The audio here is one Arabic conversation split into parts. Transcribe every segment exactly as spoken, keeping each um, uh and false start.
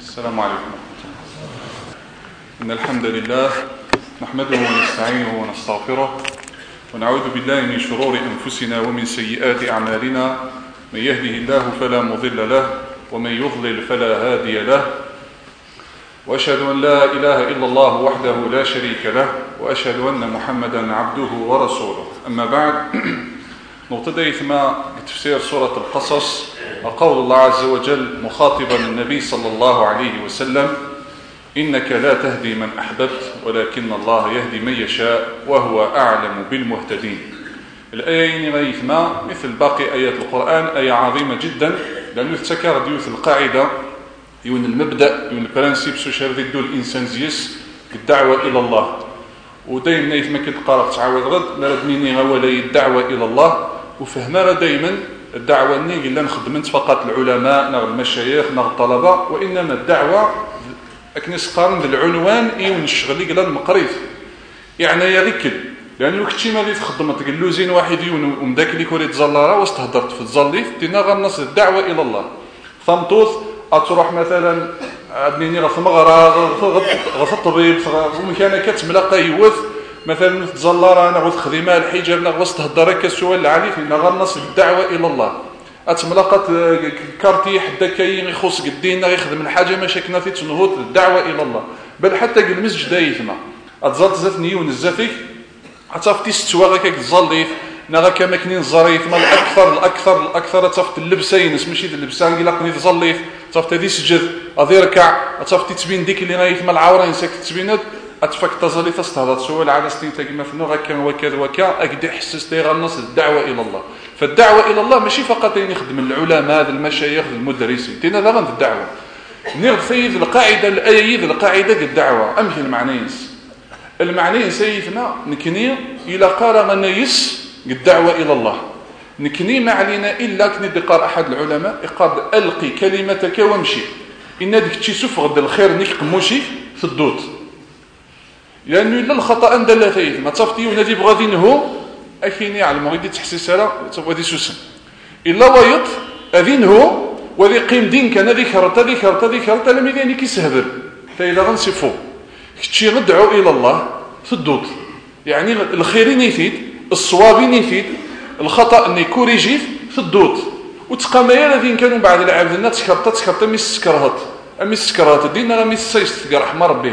السلام عليكم ورحمة الله. إن الحمد لله نحمده ونستعينه ونستغفره ونعوذ بالله من شرور أنفسنا ومن سيئات أعمالنا. من يهده الله فلا مضل له ومن يضلل فلا هادي له، وأشهد أن لا إله إلا الله وحده لا شريك له، وأشهد أن محمدا عبده ورسوله. أما بعد، نبتدئ ثم بتفسير سورة القصص. قول الله عز وجل مخاطبا النبي صلى الله عليه وسلم: إنك لا تهدي من أحببت ولكن الله يهدي من يشاء وهو أعلم بالمهتدين. الآيين غيثما مثل باقي آيات القرآن آية عظيمة جدا، لأنه تذكر ديوث القاعدة يون المبدأ يون البرانسيب سوشيال ضد الإنسان زيس الدعوة إلى الله. ودايما نيث ما كتقرأ تعاود غد نردنيني غوالي الدعوة إلى الله، وفهمها دايما الدعوة ني إلا نخدمت فقط العلماء نغ المشايخ نغ الطلبة، وإنما الدعوة أكنس قارن بالعنوان إيون الشغل إلا المقريف يعني يا ذكر، لأنه كتشي ما تخدم تقول زين واحد يون ومداك اللي كوري تزلارا واستهدرت في الزليف تينا غنص الدعوة إلى الله. ثمطوث أتروح مثلا أبنيني غف مغرى غف الطبيب ومكان كتملاقى يوث مثلا تزلارا نغوث خدمة الحجاب نغوث تهدر كالسؤال العالي فينا غنص الدعوة إلى الله. أتملاقى كارتي حدا كاين يخص قدينا يخدم الحاجة ما شكنا في تنهوت الدعوة إلى الله. بل حتى المسجد دايثما أتزلت ذاتني ونزاتك أتفتي ستواغا كاك الزليف نغا كما كنين الزريف ما الأكثر الأكثر الأكثر أتفت اللبسين اسمشي اللبسان قيلا قني تزليف أتفت هذي سجد أذي ركع أتفتي تبين ديك اللي غايث ما العورين ساك تبينات أتفك تزليف أستهدت سؤال على سنين تاكما في نوغا كان وكذا وكا أكدي حسس تيغا النص الدعوة إلى الله. فالدعوة إلى الله ماشي فقط يخدم العلماء المشايخ المدرسين تينا لا غند الدعوة نيرد فيذ القاعدة الآية القاعدة الدعوة أمثل المعنيس المعنيين سيدنا نكني إلى قال غنيس الدعوة إلى الله نكني ما علينا إلا كني قال أحد العلماء يقال ألقي كلمتك وامشي إن هذيك تشي سفغد الخير نيك قموشي في الدوت، لأنه إلا الخطأ عند لا ثيث ما تصفتي ونادي بغادين هو أكيني يعلم غيدي تحسيس هذا ودي سوسن إلا ويط أذين هو وذي قيم دين كان ذكرت ذكرت ذكرت لم يذيني كيسهبر فإذا غنصفو كتشي ندعو إلى الله في الدوت، يعني الخير يفيد الصواب يفيد الخطأ اني كوريجيف في الدوت. وتقاميا الذين كانوا بعد العبد الناس تسكرت تسكرت مي سكرهت امي سكرات دينا غامي سيست رحمه ربي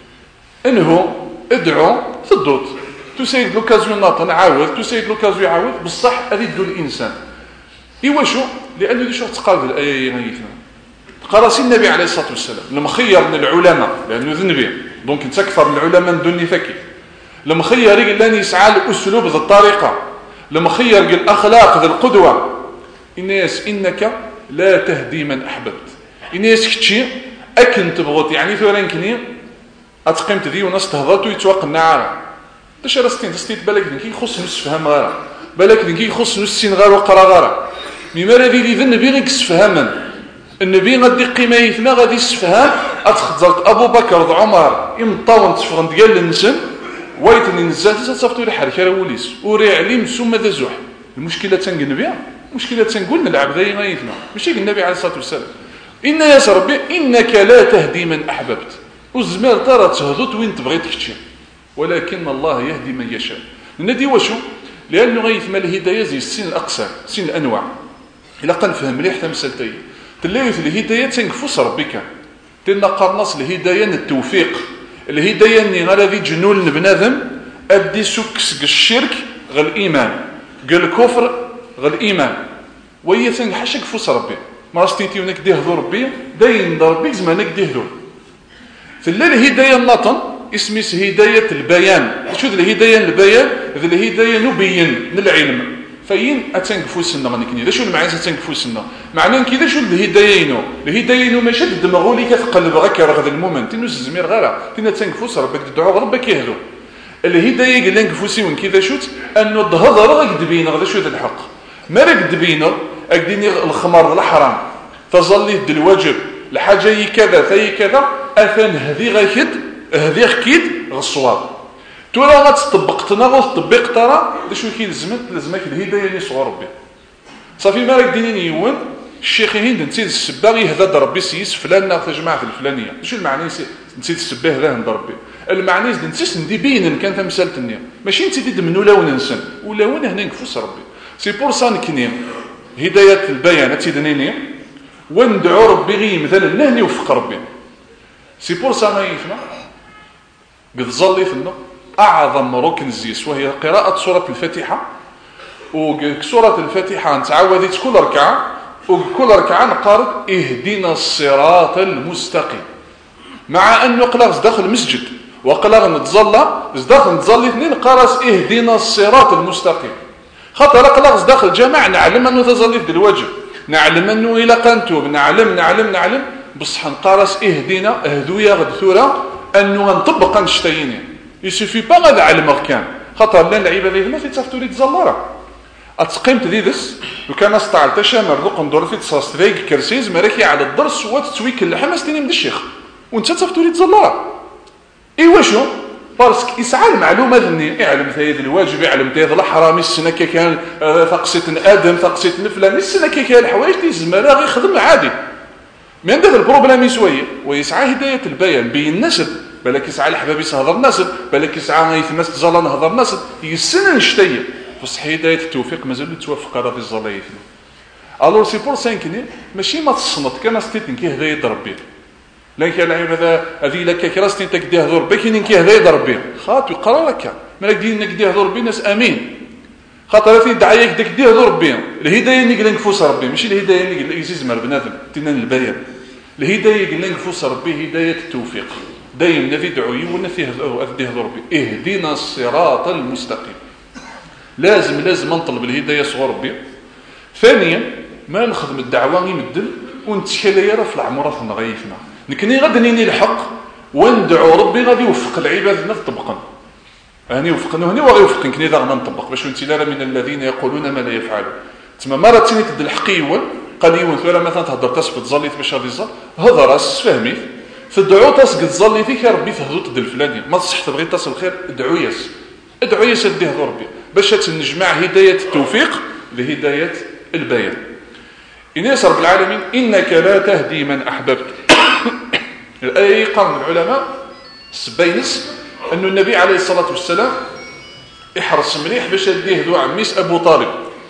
انه ادعو في الدوت تسيد لوكازيون ناطن عاود تسيد لوكازيون يعاود بصح هذه دو الانسان ايوا شو لانه شو تقابل الايه غيثنا قرأ النبي عليه الصلاه والسلام لما خير من العلماء لانه ذنبي دونك انت اكثر من العلماء دوني ثكي لما خير لاني يسعى الاسلوب ذا الطريقه لما خير الاخلاق ذا القدوه الناس انك لا تهدي من احببت الناس كتشي اكن تبغط يعني ثورين كني اتقيمت ذي وناس تهضرت ويتوقع النعاره باش راستين تستيت بالك كي يخص نص فهم غير بالك كي يخص نص سين غير وقرا غير مما الذي النبي غير كسفهما النبي غادي قيمه يثنا غادي يسفهم اتخزرت ابو بكر عمر يمطاون تفغن ديال النسن ويتني نزات تصفتوا الحركه راه وليس وري عليم ثم ذا زوح. المشكله تنقل بها مشكله تنقول العبد غيثنا ماشي النبي عليه الصلاه والسلام ان يا ربي انك لا تهدي من احببت وزمال ترى تهضت وين تبغي تكتشي ولكن الله يهدي من يشاء. ندي وشو لانه غيثما الهدايه زي السن الاقسام سن الانواع الا قنفهم مليح تمثلتي تلاقي في الهدايه تنكفوس ربك تنقر نص الهدايه التوفيق الهدايه اللي غادي جنون بنادم ادي سكس الشرك غير الايمان قال الكفر غير الايمان وهي ثاني حاشك فوس ربي ما راستيتي ونك ديهضو ربي داين ربي زمانك ديهضو في الهدايه النطن اسمي هدايه البيان. شو الهدايه البيان ذي الهدايه نبين العلم فين اتنقفوس لنا غنكني شو المعنى اتنقفوس لنا معناه كذا شو الهدايينو الهدايينو ماشي دماغولي كتقلب غير كرغد المومنت تنو الزمير غير تينا تنقفوس ربك تدعو ربك يهدو الهدايه قال لك نقفوسي من كذا شوت انه الظهر راه قدبينا غدا شو الحق ما راه قدبينا اكديني الخمر الحرام تظلي الواجب الحاجه كذا في كذا اثن هذه غيكد هذه كيد غصواب تورا غتطبقتنا غتطبق ترى شو كيلزمك لازمك الهدايه اللي صغر ربي صافي ما راك ديني يون الشيخ هند نسيت السباغ يهدى ربي سيس فلان ناخذ جماعه الفلانيه شو المعني نسيت السباه هذا هند ربي المعني نسيت ندي بين كان تمثالت النية ماشي نسيت منو لون نسن ولا وين هنا نفوس ربي سي بور سا نكني هدايه البيان تيدنيني وندعو ربي غير مثلا نهني وفق ربي سي بور سا ما يفنا قد ظلي فينا اعظم ركن الزيس وهي قراءه سوره الفاتحه وسوره الفاتحه نتعودت كل ركعه وكل ركعه نقرأ اهدنا الصراط المستقيم مع انه قلاغ داخل المسجد وقلاغ نتظلى داخل نتظلي اثنين قراس اهدنا الصراط المستقيم خاطر قلاغ داخل الجامع نعلم انه تظلي في الواجب نعلم انه الى قنتوب نعلم نعلم نعلم بصح نقراس اهدنا اهدويا غد ثوره انه نطبق نشتيني يسوفي با غاد علمك كان خاطر لا العباده هنا تيتافتوا لي تزلره اتقيمت ديدس وكان استعلت شامر ذوق ندور في تصاص ذيك كرسيز مريكي على الدرس وتتويك اللحم استني من الشيخ وانت تفتوا لي تزلره ايوا شو بارسك يسعى المعلومه ذني يعلم ثايد الواجب يعلم ثايد الحرامي السنه كي كان ثقسيت ادم ثقسيت فلان السنه كي كان الحوايج دي الزماله غير يخدم عادي من هذا البروبليم شويه ويسعى هدايه البيان بين النسب بالك يسعى الحباب يسهضر النسب بالك يسعى يثمس تزلا نهضر النسب يسنن شتيه بصح هدايه التوفيق مازال توافق هذا الزلايف الور سي بور سانكني ماشي ما تصنت كما ستيتن كي هدايه ربي لكن هذا هذه لك كراستي تكدي هذور بكين كي هدايه ربي خاطر يقرا لك مالك دين نكدي هذور بي ناس امين خاطر في دعايك دكدي هذور بي الهدايه نقل نفوس ربي ماشي الهدايه نقل يزيز مر بنادم تنان البيان الهدايه نقل نفوس ربي هدايه التوفيق دايما نفي دعوي ونفي هذور ربي اهدنا الصراط المستقيم لازم لازم نطلب الهدايه صغور ربي ثانيا ما نخدم الدعوه يمدل ونتشكل راه في العمره نغيفنا نكني غادي نيني الحق وندعو ربي غادي يوفق العباد نطبقا هاني وفقنا هاني وغادي يوفق كني ذا نطبق باش انت لا من الذين يقولون ما لا يفعلون تما مره ثاني تد الحق يول قال يون ثورة مثلا تهضر تسبت ظليت باش غادي يزال هضر راس فهميت فدعو تسقط ظلي فيك يا ربي تهضو تد الفلاني ما تصح تبغي تصل الخير ادعو ياس ادعو ياس ديه ربي باش تنجمع هدايه التوفيق لهدايه البيان إنيس رب العالمين إنك لا تهدي من أحببت الآية قال العلماء سبينس أن النبي عليه الصلاة والسلام يحرص مليح باش يديه ذو عميس أبو طالب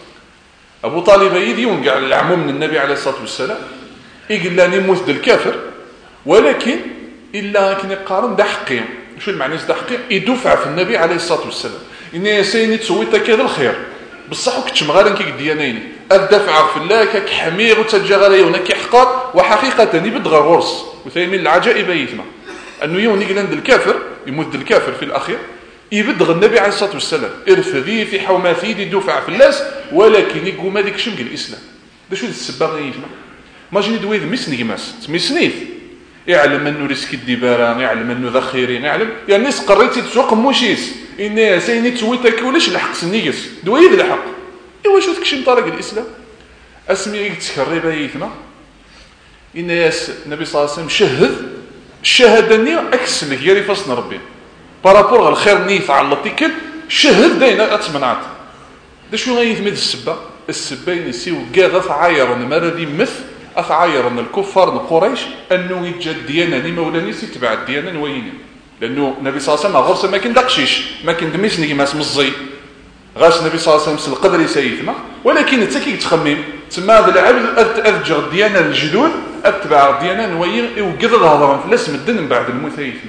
أبو طالب يدي يونقع العموم من النبي عليه الصلاة والسلام يقول لاني موت الكافر ولكن إلا كن يقارن ده حقيم شو المعنى ده حقيم يدفع في النبي عليه الصلاة والسلام إني سيني تسويت كذا الخير بصح وكتش مغالن كي ديانين الدفع في الله كحمير وتجغل يونك يحقر وحقيقة يبدغ غرس وثاني من العجائب يثمى أنه يوم يقلند الكافر يمد الكافر في الأخير يبدغ النبي عليه الصلاة والسلام ارفذي في حوماثي دي دفع في الناس ولكن يقول ما ديك شمق الإسلام ده شو السباغ يثمى ما جيني دويذ مسني ماس تمسنيث يعلم أنه ريسك الدبارة يعلم أنه ذخيرين يعلم يعني ناس قريتي تسوق موشيس إني سيني تسويتك ولاش الحق سنيس دويذ الحق إيوا شو تكشم طريق الإسلام اسمي تكريبه يثمى إن ياس النبي صلى الله عليه وسلم شهد الشهادة نية أكس لك ياري فصنا ربي بارابور الخير نيث على اللطيكل شهد دينا أتمنعت ده شو غيثمد السبة السبة ينسيو قاذا فعاير نمارا دي مث أفعاير أن الكفار نقريش أنه يتجد ديانا ني مولاني سيتبع الديانا نويني لأنه النبي صلى الله عليه وسلم غرس ما كان دقشيش ما كان دميسني ما اسم الزي غاش النبي صلى الله عليه وسلم القدر يسيثما ولكن انت كي تخمم تما هذا العبد ارجع الديانه الجدود اتبع الديانه نوير وقدر هضرا في الاسم الدين من بعد الموت يثما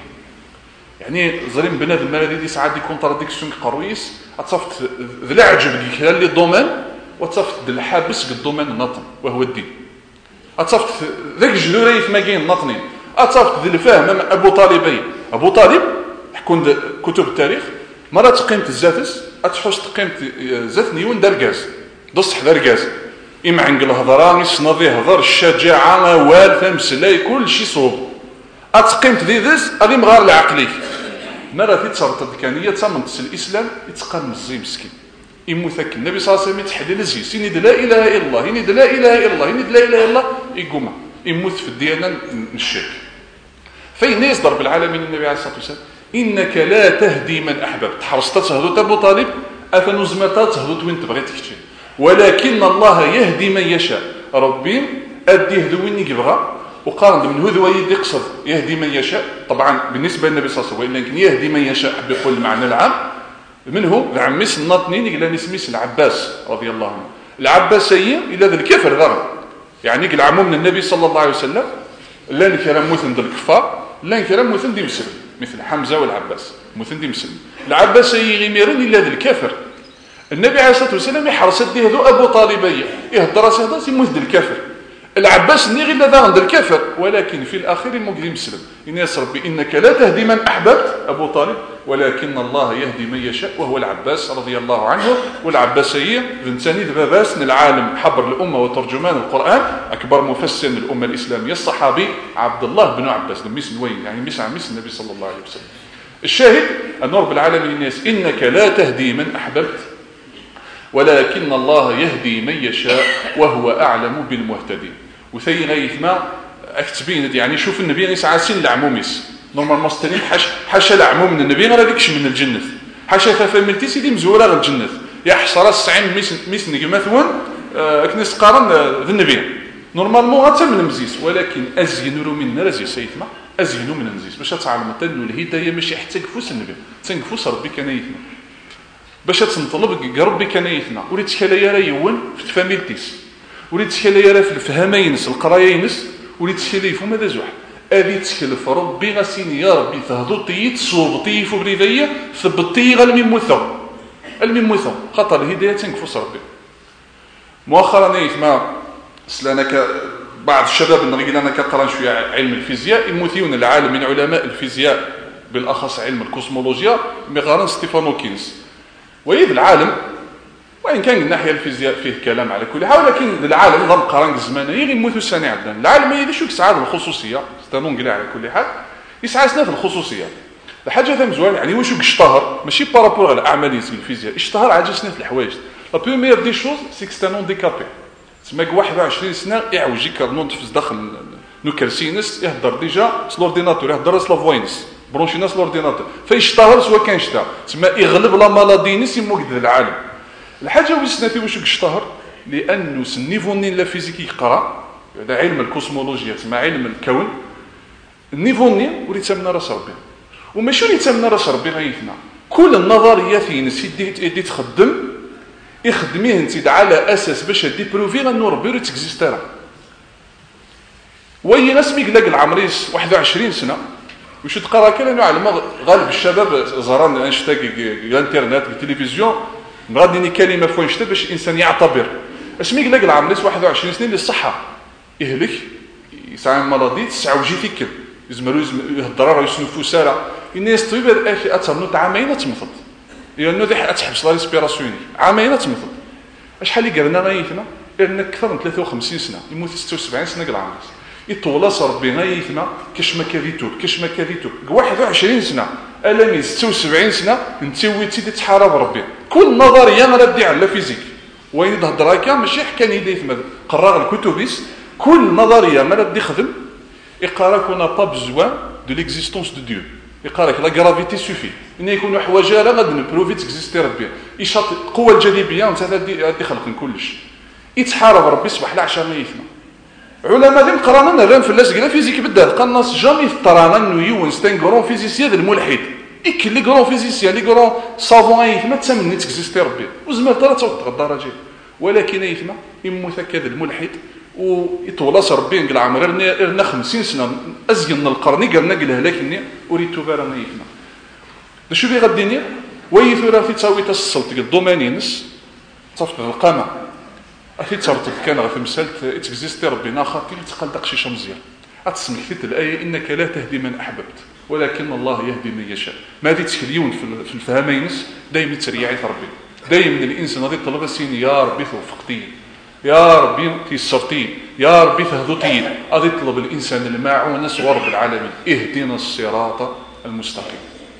يعني ظلم بنادم المرضي دي ساعات دي كونتراديكسيون قرويس اتصفت ذا العجب ديك اللي الدومين وتصفت الحابس الدومين النطن وهو الدين اتصفت ذاك الجدوري في ماكين النطنين اتصفت ذا الفهم ابو طالبين ابو طالب يحكون كتب التاريخ مره تقيمت الزاتس اتحوش تقيمت زات نيون درجاز دصح درجاز إما عنقل هضران يسنضي هضر الشجاعة وال تمسلاي كل شيء صوب أتقيمت ذي ذس أغي مغار العقلي مرة تتصرط الدكانية تمنتس الإسلام يتقال مزي مسكين يموثك النبي صلى الله عليه وسلم يتحدي لزيس يني لا إله إلا الله يني لا إله إلا الله يني لا إله إلا الله يقوم يموت في الديانة الشرك فين يصدر بالعالمين النبي عليه الصلاة والسلام إنك لا تهدي من أحببت حرصت تهدو أبو طالب أفنزمتات تهدو وين تبغي تكتشف ولكن الله يهدي من يشاء ربي أدي هذوين يبغى وقارن من هذو يقصد يهدي من يشاء. طبعا بالنسبة للنبي صلى الله عليه وسلم لكن يهدي من يشاء حب يقول المعنى العام منه العميس الناطنين يقول نسميس العباس رضي الله عنه. العباسية إلى ذا الكفر ذا يعني قال عمو من النبي صلى الله عليه وسلم لا نكرم مثل ذا الكفار لا نكرم مثل دي مسلم مثل حمزة والعباس مثل دي مسلم. العباسية غميرين إلى ذا الكفر. النبي عليه الصلاة والسلام يحرص دي هذو أبو طالبية يهدر هذا يموت ذا الكفر. العباس نيغي لا ذا عند الكفر ولكن في الأخير مقدم مسلم. الناس ربي إنك لا تهدي من أحببت أبو طالب ولكن الله يهدي من يشاء وهو العباس رضي الله عنه. والعباسية ذنتاني ذباباس العالم حبر الأمة وترجمان القرآن أكبر مفسر الأمة الإسلامية الصحابي عبد الله بن عباس لميس الوين يعني ميس عن ميس النبي صلى الله عليه وسلم. الشاهد أن رب العالمين الناس إنك لا تهدي من أحببت ولكن الله يهدي من يشاء وهو أعلم بالمهتدين. وثي غيث ما اكتبين يعني شوف النبي يسعى سن العموميس نورمال مسترين حش حاشا العموم من النبي غير ديكش من الجنة حاشا ففهمتي سيدي مزوره غير الجنة يا حصر السعين ميس ميس نجي مثلا آه كنيس قارن ذا النبي نورمال مو غير من المزيس ولكن ازينوا من رزي سيدنا ازينوا من المزيس باش تعلم انه الهدايه ماشي حتى كفوس النبي تنكفوس ربي كان يثنا باش تنطلب ربي كان يثنا وليت كلا راه يون في فاميلتيس وليت كلا في الفهمينس القرايينس وليت كلا يفهم هذا زوح ابي تكلف ربي غسيني يا ربي تهضطي تصوبطي في بريديه ثبطي غير الميموثو الميموثو خاطر الهدايه تنكفوس ربي. مؤخرا يسمع سلانك بعض الشباب اللي انا كقرا شويه علم الفيزياء يموثيون العالم من علماء الفيزياء بالاخص علم الكوسمولوجيا ميغارن ستيفان هوكينز ويد العالم وإن كان الناحية الفيزياء فيه كلام على كل حال ولكن العالم نظام قران الزمانية يموتوا السنة عندنا العالم يدي يسعى الخصوصية ستانون قلع على كل حال يسعى سنة في الخصوصية الحاجة ثم زوال يعني واش اشتهر ماشي بارابور على أعمالية الفيزياء اشتهر عاجل سنة في الحوايج لا بروميير دي شوز سي ستانون ديكابي تسمى واحد وعشرين سنة يعوج يكرنون تفز داخل نوكرسينس يهدر ديجا سلورديناتور يهدر سلافوينس برونشيناس لورديناتور فيشتهر سواء كان شتا تسمى يغلب لا مالادينيس يموجد العالم. الحاجه وسنتي واش اشتهر لانه النيفو نين لا فيزيك يقرا هذا علم الكوسمولوجيا تسمى علم الكون النيفو نين وليت من راس ربي وماشي وليت من راس ربي غيثنا كل النظريات ينس يدي تخدم يخدميه انت على اساس باش دي بروفي انه ربي راه تكزيسترا وي ناس ميقلق العمريس واحد وعشرين سنه واش تقرا كلام على غالب الشباب زران انشتاق الانترنت التلفزيون نغادي كلمه فوين شتا باش الانسان يعتبر اش ميقلق العمريس واحد وعشرين سنه للصحه يهلك يسعى مرضي تسعوجي فيك يزمرو يهضر راه يسنفو ساره الناس طبيب الاخي اتمنوا عامين تمفض لانه ذي تحبس لا ريسبيراسيون عامين تمفض شحال قالنا رايتنا ان اكثر من ثلاثة وخمسين سنه يموت ستة وسبعين سنه العمريس يطول ربي غايثنا كاش ما كذيتو كاش ما كذيتو واحد وعشرين سنه الامي ستة وسبعين سنه انت ويتي تحارب ربي كل نظريه غادي على فيزيك وين تهضر هكا ماشي حكاني لي ثما قرا الكتبيس كل نظريه ما غادي يخدم يقرا كنا با بزوان دو ليكزيستونس دو ديو يقرا لك لا غرافيتي سوفي ان يكونوا حوايج راه غادي نبروفي تكزيستي ربي يشاط القوه الجاذبيه انت غادي خلق كلش يتحارب ربي صباح العشاء غيثنا علماء ذم قرانا الرام في اللازق لا فيزيك بالدار قناص جامي طرانا انه يون ستان غرون فيزيسيان الملحد اك لي غرون فيزيسيان لي غرون سافون اي ما تسمى تكزيستي ربي وزمر طرا تغدى راجل ولكن ايثما يموت هكذا الملحد ويطول ربي نقل عمر رنا خمسين سنه ازين القرن قالنا قال هلاكني وريتو فرانا ايثما شو بي غديني ويثورا في تساوي السلط الدومانينس تصفق القمه أخي ترتب كان في مسألة إتكزيستي ربنا خاطر يتقلق شي شمزية أتسمع كثير الآية إنك لا تهدي من أحببت ولكن الله يهدي من يشاء ما دي تخليون في الفهمينس دايما تريعي ربي دايما الإنسان هذي طلب سين يا ربي توفقتي يا ربي تيسرتي يا ربي تهدوتي هذي طلب الإنسان الماعون ورب العالمين اهدنا الصراط المستقيم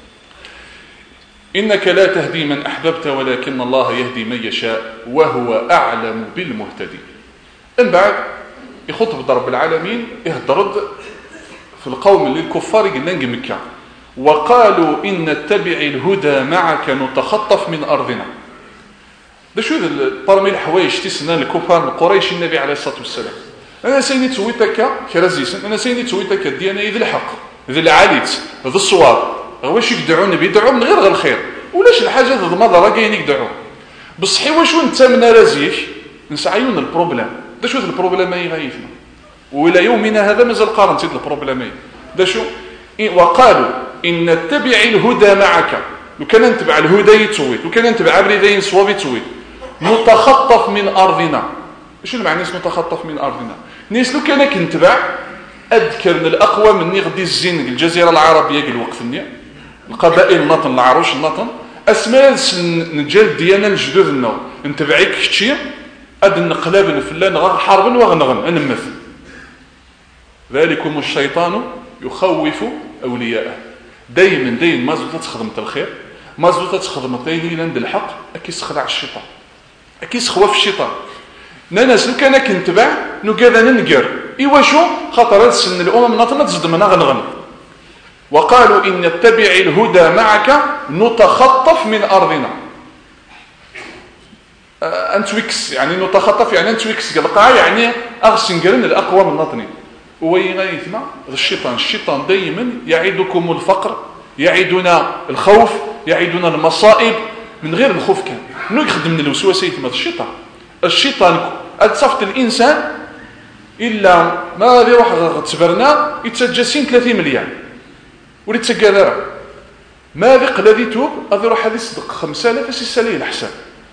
إنك لا تهدي من أحببت ولكن الله يهدي من يشاء وهو أعلم بالمهتدين. إن بعد يخطب رب العالمين يهدرد في القوم اللي الكفار يقلن مكة وقالوا إن نتبع الهدى معك نتخطف من أرضنا دا شو بارمي الحوايج تيسنا الكفار قريش النبي عليه الصلاه والسلام انا سيني تويت هكا كرازيسن انا سيني تويت هكا ديانا ذي الحق ذي العاليت ذي الصواب واش يدعون النبي يدعوا من غير غير الخير ولاش الحاجه ذي المضره كاين يدعوا بصحي واش انت من رازيك نسعيون البروبليم دا شو البروبليم اي غايفنا والى يومنا هذا مازال قارن تيد البروبليم دا شو وقالوا ان نتبع الهدى معك لو كان نتبع الهدى يتويت لو كان نتبع بريدين صواب يتويت نتخطف من ارضنا ايش المعنى نتخطف من ارضنا نيس لو كان كنتبع اذكر من الاقوى مني غدي الزين الجزيره العربيه قال الوقت النية القبائل النطن العروش النطن اسماء نجال ديالنا الجدود النو نتبعيك كشي اد نقلاب فلان غير حرب وغنغن انا مثل ذلكم الشيطان يخوف اولياءه دائما دائما ما زلت تخدم الخير ما زلت تخدم تايني عند الحق اكيسخدع الشيطان اكيسخوف الشيطان ناس لو كان كنتبع نو كذا ننقر ايوا شو خاطر السن الامم نطلت زدمنا غنغن وقالوا ان نتبع الهدى معك نتخطف من ارضنا انتويكس يعني نتخطف يعني انتويكس قلقا يعني اغسنقرن الاقوى من نطني وين يثمع الشيطان الشيطان دائما يعيدكم الفقر يعيدنا الخوف يعيدنا المصائب من غير الخوف كان منو يخدم من الوسوسه يثمع الشيطان الشيطان اتصفت الانسان الا ما غادي يروح تبرنا يتسجسين ثلاثين مليون ولي تسكادر ما ذق الذي توب غادي يروح هذه يصدق خمسة آلاف ستة آلاف الحساب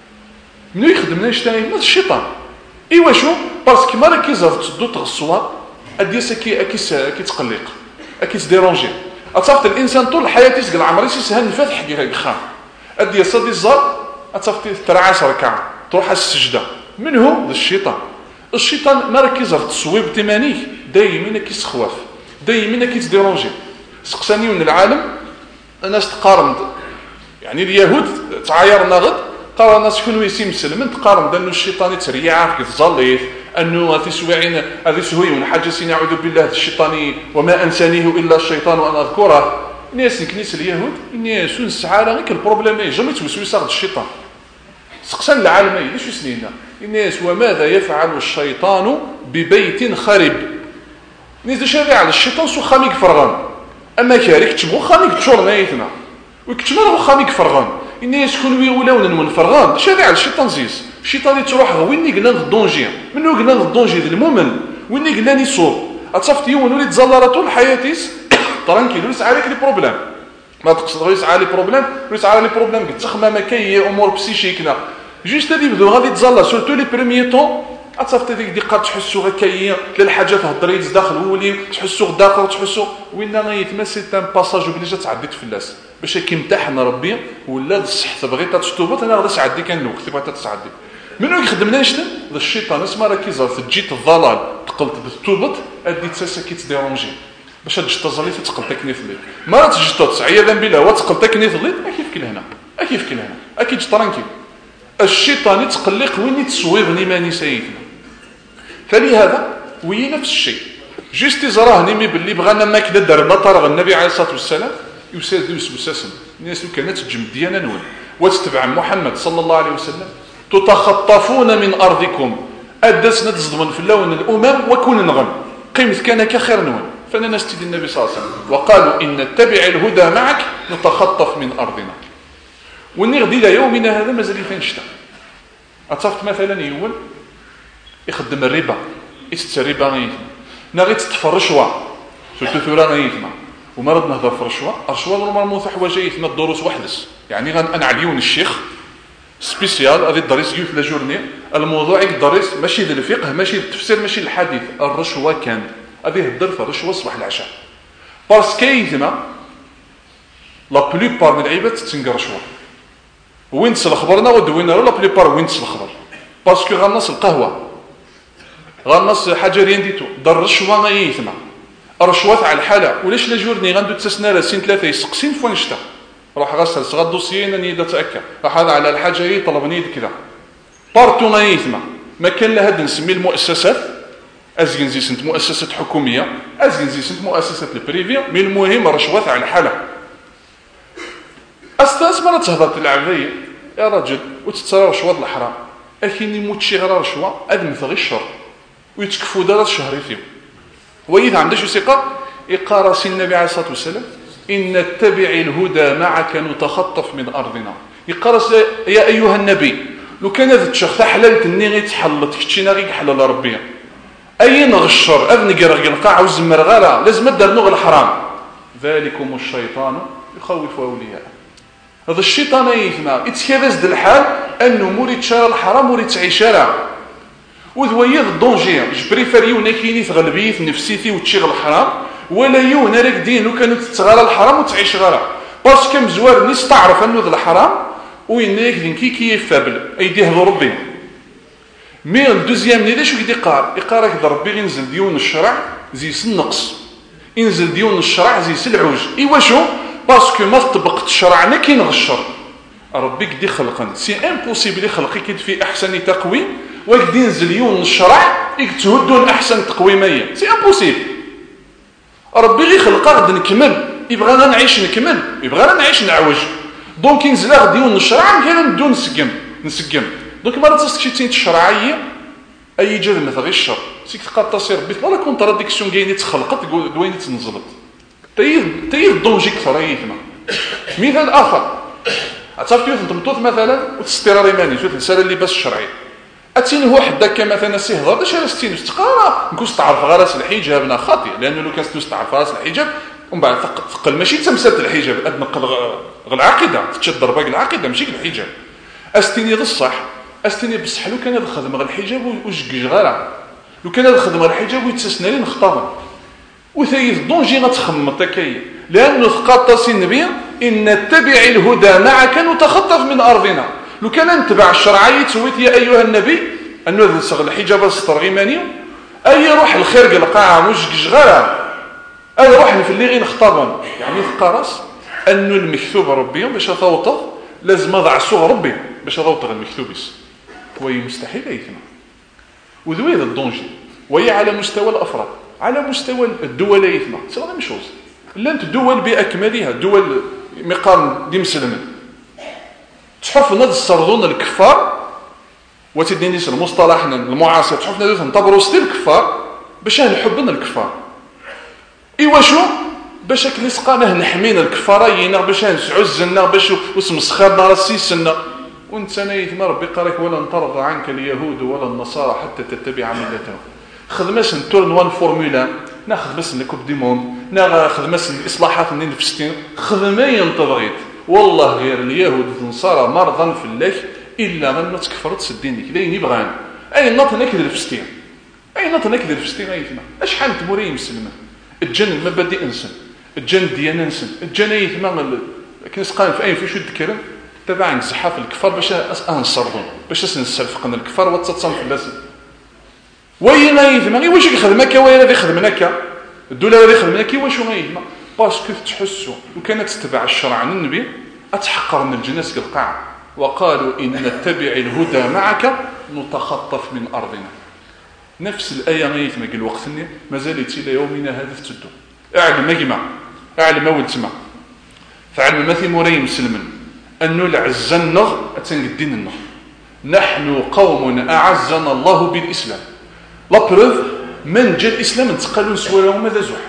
منو يخدمنا يشتري ما الشيطان ايوا شو باسكو ما ركز تصدو تغصوا اديس كي اكيس كي تقلق اكيس ديرونجي اتصفت الانسان طول حياته يسقل عمري سهل الفاتح كي خام ادي صدي الزر اتصفت ترعاش ركعه تروح السجده من هو الشيطان الشيطان ما ركز في التصويب تمانيك دائما كيسخواف دائما كيتديرونجي سقساني من العالم الناس تقارن يعني اليهود تعايرنا غد قال الناس شكون يسي مسلم تقارن انه الشيطان يتريع كيتزليف انه هذه سواعين هذه سهوي من حاجه سنعوذ بالله الشيطاني وما انسانيه الا الشيطان وان اذكره ناس كنيس اليهود ناس نسعى غير البروبليم جامي توسوي صاغ الشيطان سقسان العالمين ليش سنينا الناس وماذا يفعل الشيطان ببيت خرب نيز شارع على الشيطان سو خاميك فرغان اما كاريك تشبو خاميك تشورنا يثنا وكتما راه خاميك فرغان الناس كون ولاون من فرغان شارع على الشيطان زيز الشيطان تروح وين قلنا الدونجي منو قلنا الدونجي المؤمن وين قلنا نيصوب اتصفت يوم ولي تزلر طول حياتيس ترانكيل وليس عليك لي بروبليم ما تقصد غير على لي بروبليم وليس على لي بروبليم تخمم كاي امور بسيشيكنا جوست هذه بدو غادي تزلر سورتو لي بريميي طون اتصفت هذيك دقه تحسوا هكايا كل الحاجات هضري داخل ولي تحسوا داخل تحسوا وين غيتمسي تام باساج وبلي تعديت فلاس باش كيمتحن ربي ولا الصح بغيت تشطوبط انا غادي تعدي كان الوقت بغيت تعدي منو يخدمنا شنو الشيطان اسمه راه كيزر في جيت الضلال تقلت بالتوبط ادي تساسا كيتديرونجي باش تجي تزلي تقلتك نيت لي ما تجي توت عياذا بالله وتقلتك نيت لي كيف كل هنا كيف كل هنا اكيد ترانكي الشيطان يتقلق وين يتصويبني ماني سيدنا فلهذا وي نفس الشيء جيست زراهني مي باللي بغانا ما كدا دار مطر النبي عليه الصلاه والسلام يساد يسوسسن الناس اللي كانت تجم ديانا نول وتتبع محمد صلى الله عليه وسلم تتخطفون من ارضكم ادسنا تصدمون في اللون الامم وكون نغم قيمت كان كخير نول فانا نستدي النبي صلى الله عليه وسلم وقالوا ان نتبع الهدى معك نتخطف من ارضنا ونغدي الى يومنا هذا مازال فينشتا اتصفت مثلا يول يخدم الربا يتت الربا غيثما نغي تطفى الرشوه سورتو ثورا غيثما ومرض نهضر في الرشوه الرشوه نورمال موث حوايج يثما الدروس وحدس يعني غنعليون الشيخ سبيسيال هذه الدرس يوث لا جورني الموضوع الدرس ماشي للفقه ماشي للتفسير ماشي للحديث الرشوه كان هذه الدر في الرشوه صباح العشاء باسكو يثما لا بلوبار من العباد تنقر رشوه وين تصل خبرنا ودوينا لا بلوبار وين تصل خبر باسكو غنص القهوه غنص حاجه رين ديتو دار الرشوه ما يثما الرشوه على الحاله ولاش لا جورني غندو تسنى راسين ثلاثه يسقسين فوين شتا روح غسل صغا الدوسيي انني نتاكد راح هذا على الحاجه هي طلبني كذا بارتو ما يثما ما كان لها هاد نسمي المؤسسات ازين زي سنت مؤسسات حكوميه ازين زي سنت مؤسسات البريفي من المهم الرشوه على الحاله استاس ما تهضر العبيه يا راجل وتترى رشوة الحرام أكيني موت شي غير رشوة أدم ثغي الشر ويتكفوا دار الشهر فيه وإذا عندها شو ثقة إقارة النبي عليه الصلاة والسلام إن نتبع الهدى معك نتخطف من أرضنا يقارة يا أيها النبي لو كان هذا الشخص حللت الني غير تحلت كتشينا غير حلل ربي أي نغشر أذن قرق القاع وزمر غلا لازم الدار نغ الحرام ذلكم الشيطان يخوف أولياء هذا الشيطان يثنى يتكذز د الحال أنه موريت شارع الحرام موريت تعيش شارع وذويض الدونجير جبريفر يونا كيني تغلبيث نفسيتي وتشيغ الحرام ولا يونا راك دين لو كانوا تتغالى الحرام وتعيش غلا باسكو مزوار نيس تعرف أنه ذا الحرام وينك ذين كي كيف فابل أيديه ذو ربي مي الدوزيام نيدا شو كيدي قار يقارك ذا ربي ينزل ديون الشرع زي النقص ينزل ديون الشرع زي العوج إيوا شو باسكو ما طبقت شرعنا كي نغشر ربي كدي خلقنا سي امبوسيبل يخلقك في احسن تقويم وكدي ينزل يون الشرع يكتهدون احسن تقويميه سي امبوسيبل ربي غير خلقنا غادي نكمل يبغانا نعيش نكمل يبغانا نعيش نعوج دونك ينزل غادي يون الشرع كاين ندو نسقم نسقم دونك ما راه شي الشرعيه اي جد مثل غير الشر سيك تقاطع سير ربي لا كونتراديكسيون كاينه تخلقت دوينه تنزلت تيد تيد دونجي كثر يثما مثال اخر عرفتي انت مطوط مثلا وتستير ريماني شوف الرساله اللي باش الشرعي اتيني هو حداك مثلا سي هضر باش ستين تقرا نكون تعرف غراس الحجاب خاطئ لانه لو كان تعرف غراس الحجاب ومن بعد ثقل ماشي تمسات الحجاب اد نقل غ العقيده تشدر باقي العقيده ماشي الحجاب استيني ذا الصح استيني بصح لو كان هذا خدم غير الحجاب وجكج غير لو كان هذا خدم غير الحجاب ويتسنى لي نخطب وثيث دونجي غتخمط كاي لانه ثقاط النبي ان نتبع الهدى معك نتخطف من ارضنا لو كان نتبع الشرعيه تسويت يا ايها النبي انه ذا الحجاب السترغيماني اي روح الخير قلقاع وجكج غير اي روح في اللي غير نخطبهم يعني ثقارس انه المكتوب ربي باش توطى لازم اضع صوغ ربي باش توطى المكتوبس وهي مستحيل يثنى وذوي هذا الدونجي وهي على مستوى الافراد على مستوى الدول يثنى سي لا ميم شوز لا انت دول باكملها دول مقارن دي مسلمين تحف ناد السردون الكفار وتدينيش المصطلح المعاصر تحف ناد نعتبروا ستيل الكفار باش نحبنا الكفار ايوا شو باش كنسقانه نحمينا الكفارين باش نعزلنا باش وسمسخرنا راسيسنا وانت انا يثمر ربي قالك ولا ترضى عنك اليهود ولا النصارى حتى تتبع ملتهم خدماش نتورن وان فورمولا ناخذ بس لكوب دي موند ناخذ بس الاصلاحات من فلسطين خدمه ينتظريت والله غير اليهود والنصارى مرضا في الله الا من ما تكفرت سدينك لين يبغان اي نط نكذب فلسطين اي نط نكذب فلسطين ايثما اشحال تموري مسلمه الجن المبادئ انسان الجن ديانه انسان الجن ايثما كنسقان في اي في شد كلام تبع نزحف الكفار باش انصرهم باش نسلفقنا الكفار وتصتصن في الناس وين غيثما واش يخدمك وين غادي يخدمناك الدوله غادي يخدمناك واش غيثما باسكو تحسوا وكانت تتبع الشرع عن النبي اتحقر من الجناس القاع وقالوا ان نتبع الهدى معك نتخطف من ارضنا نفس الايه غيثما قال وقتني مازالت الى يومنا هذا تدو اعلم مجمع اعلم ولتما فعلم مثل مري مسلمين انه العزنغ اتنقدين النغ نحن قوم اعزنا الله بالاسلام لا بروف من جا الاسلام انتقلوا سوالهم ماذا زوح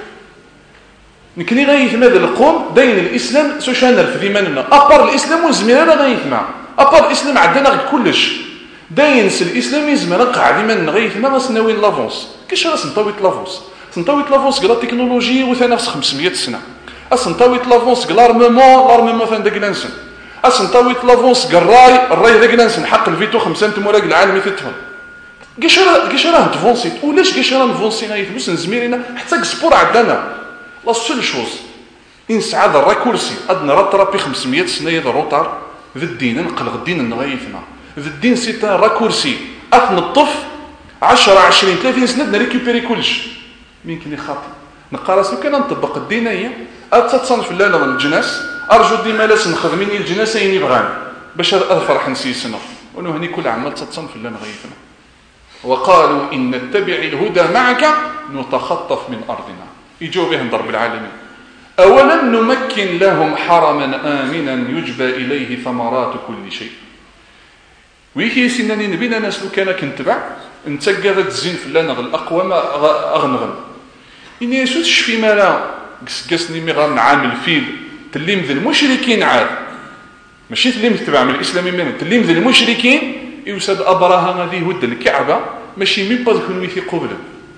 نكني غايثما هذا القوم داين الاسلام سوشانر في ذماننا ابار الاسلام وزميرنا غايثما ابار الاسلام عندنا غير كلش داين الاسلام يزمر قاع ذماننا غايثما راس ناويين لافونس كيش راس نطويت لافونس نطويت لافونس قال التكنولوجي وثنا في خمسمية سنه اصلا نطويت لافونس قال لارممون لارممون ثان داك لانسن اصلا نطويت لافونس قال الراي الراي داك لانسن حق الفيتو خمسه تموراق العالمي تتفهم كيش راه كيش راه تفونسيت ولاش كيش راه نفونسي غايث باش نزميرنا حتى سبور عندنا لا سول شوز ان سعاد الراكورسي ادنا رطرا في خمسمية سنه يد الروتار ذا الدين نقلق الدين نغيثنا ذا الدين سيتا راكورسي اثن الطف عشرة عشرين ثلاثين سنه نريكوبيري كلش مين كني خاطئ نقراس كان نطبق الدين هي اتصنف لنا الجناس ارجو ديما لاس نخدميني الجناس يني بغان باش افرح نسيسنا ونو هني كل عمل تصنف لنا غيثنا وقالوا إن نتبع الهدى معك نتخطف من أرضنا يجوا بهم ضرب العالمين أولم نمكن لهم حرما آمنا يجبى إليه ثمرات كل شيء ويكي سناني نبينا ناس لو كان كنتبع انت قاعد تزين فلانا الاقوى ما اغنغن اني يسوس شفي مالا قسني مي غنعامل فيل تليم ذي المشركين عاد ماشي تليم تبع من الاسلام من تليم ذي المشركين يوسد ابراهام هذه ود الكعبه ماشي من بعد كون ويثي قبله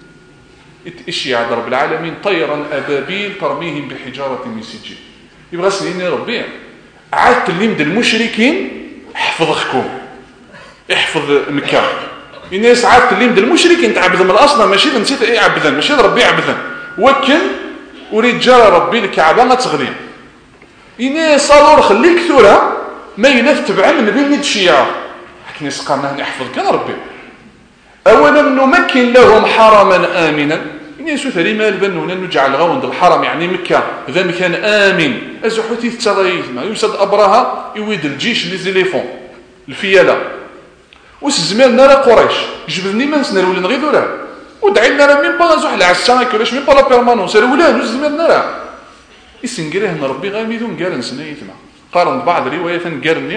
اشياء رب العالمين طيرا ابابيل ترميهم بحجاره من سجيل يبغى سنين ربي عاد تليم ذي المشركين احفظكم احفظ مكه الناس عاد تليم ذي المشركين تعبد من الاصنام ماشي نسيت اي عبدا ماشي ربي عبدا وكن اريد جرى ربي الكعبه ما تغلي إني صالور خليك ثورة ما ينتبع من بين الشيعة حكني سقرنا نحفظ كان ربي أولا نمكن لهم حرما آمنا إني سوث لي مال بنونا نجعل غوند الحرم يعني مكة إذا مكان آمن أزحوتي التغيث ما يوسد أبرها يويد الجيش اللي زيليفون الفيالة وسزمال نرى قريش جبدني ما نسنا الولن غير ذولا ودعينا لنا من بازوح العسان كلاش من بلا بيرمانوس الولان وسزمال نرى يسنقره ان ربي غاميدون قال نسنا يتما قارن بعض الروايات قالني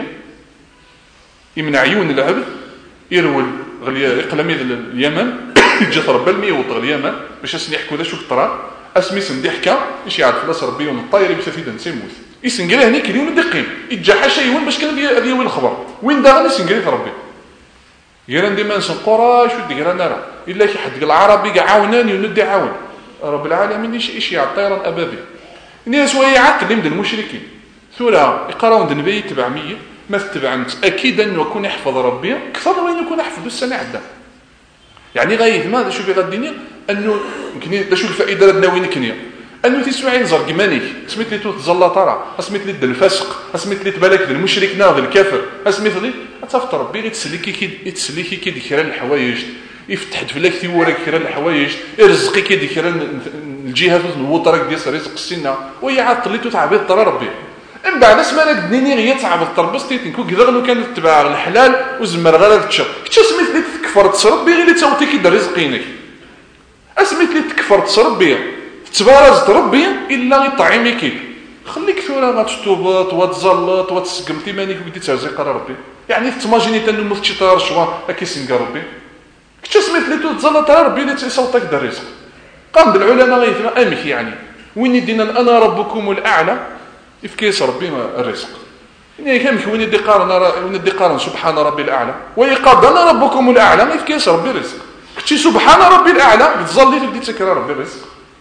من عيون العبد يرول غليا يقلم اليمن جات ربي المية وطغ اليمن باش اسني يحكوا ذا شو طرا اسمي سندي حكا اش يعرف فلاس ربي يوم الطاير بسفيد نسيموت يسنقره هني كليون دقين يتجا شي وين باش كان هذه وين الخبر وين داغ يسنقره ربي قال ديما نسن قراش ودي قال نرى الا كي حد العربي عاوناني وندي عاون رب العالمين ايش ايش طيرا ابابي الناس ويعات تلمد المشركين ثورة يقراون النبي تبع مية ما تتبع انت اكيد انه يكون يحفظ ربي اكثر وين يكون يحفظ السنه عدا يعني غايه ماذا شوفي غاديني انه يمكن شو الفائده لنا وين كنيا انه تسمعين زرق مانيك سميت لي تزلا ترى سميت لي الفاسق سميت لي تبالك المشرك ناض الكافر سميت لي تصفت ربي يتسلكي كي يتسلكي كي دير الحوايج يفتح فلك ثورك كيرا الحوايج ارزقي كي دير الجهات الوطرك ديال رزق السنه وهي عاد طليتو تعبيط ترى ربي من بعد اسمها دنيني غير تعبط تربصتي تنكو كذا لو كان تبع الحلال وزمر غير تشر كنت سميت لي تكفر تصربي غير توتي كي رزقينك اسميت لي تكفر تصربي تبارز ربي الا يطعمك خليك ثوره غتشطوبط وتزلط وتسقمتي مانيك بديت ترزق ربي يعني تماجيني تنمو في شي طار شوا كيسنق ربي كنت سميت لي تزلط ربي اللي تيصوتك دا الرزق قام العلماء غيثما امك يعني وين يدينا انا ربكم الاعلى يفكيس ربي الرزق يعني كان وين يدي قارن وين يدي قارن سبحان ربي الاعلى ويقاد انا ربكم الاعلى ما يفكيس ربي الرزق كنتي سبحان ربي الاعلى تظلي تبدي تكرر ربي الرزق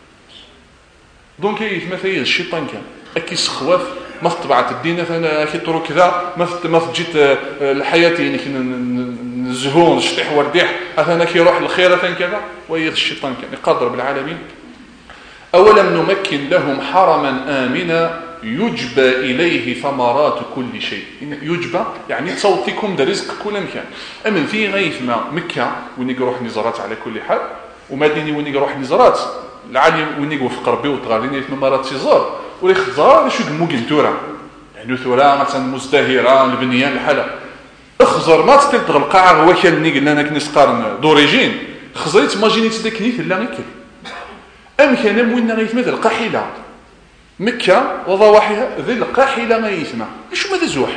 دونك يتمثل الشيطان كان اكيس خواف ما طبعت الدين انا كي طرو كذا ما ما جيت الحياه يعني الزهون الشطيح ورديح انا كي يروح الخير كذا ويغ الشيطان كان يقدر بالعالمين اولا نمكن لهم حرما امنا يجبى اليه ثمرات كل شيء يجبى يعني تصوتكم ده رزق كل مكان امن في غيث ما مكه وين يروح نزارات على كل حال ومديني وين يروح نزارات العالم وين يوقف قربي وتغاليني في مرات سيزار ولا خزار شو دموكن تورا يعني ثورة مثلا مزدهرة البنيان الحالة اخزر ما تستلتغ القاعة هو كان قلنا انا كنيس قارن دوريجين خزريت ماجيني تدكني لا غير ام كان وين غيث مثل القاحلة مكة وضواحيها ذي القاحلة ما يسمع ايش ماذا زوح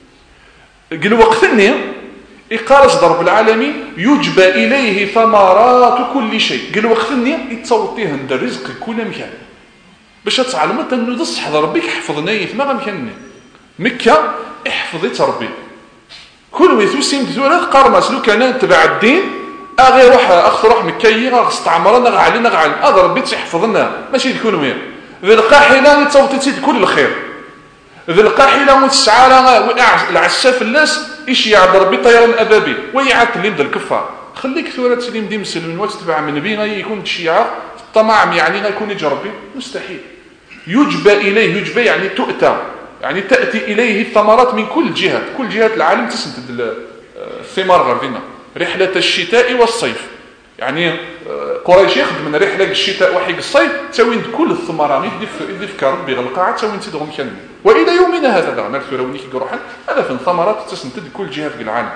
قال وقتني إقارس ضرب العالمين يجبى إليه ثمرات كل شيء قال وقتني يتصوتيه عند الرزق كل مكان باش تعلمت انه تصح ربك حفظنا يثما غمكنني مكه احفظت ربي كل ويثوسيم ذولا قرمس لو كان تبع الدين اغي روح اخ روح مكيه غا استعمرنا غا علينا غا على هذا ربي تحفظنا ماشي يكون وين ذي القاحله تصوتت كل الخير ذي القاحله متسعاره العساف الناس ايش يعد ربي طيران ابابي ويعد لمد الكفار خليك ثوره تسليم دي مسلم وتتبع من نبي يكون الشيعه الطمع يعني غيكون يجربي مستحيل يجبى إليه يجبى يعني تؤتى يعني تأتي إليه الثمرات من كل جهة كل جهات العالم تسنتد الثمار غردنا رحلة الشتاء والصيف يعني قريش يخدم من رحلة الشتاء وحيق الصيف تسوين كل الثمرات يدفك ربي غلقاعة تسوين تدغم كلمة وإلى يومنا هذا دعنا الثورونيك قروحا هذا في الثمرات تسنتد كل جهة في العالم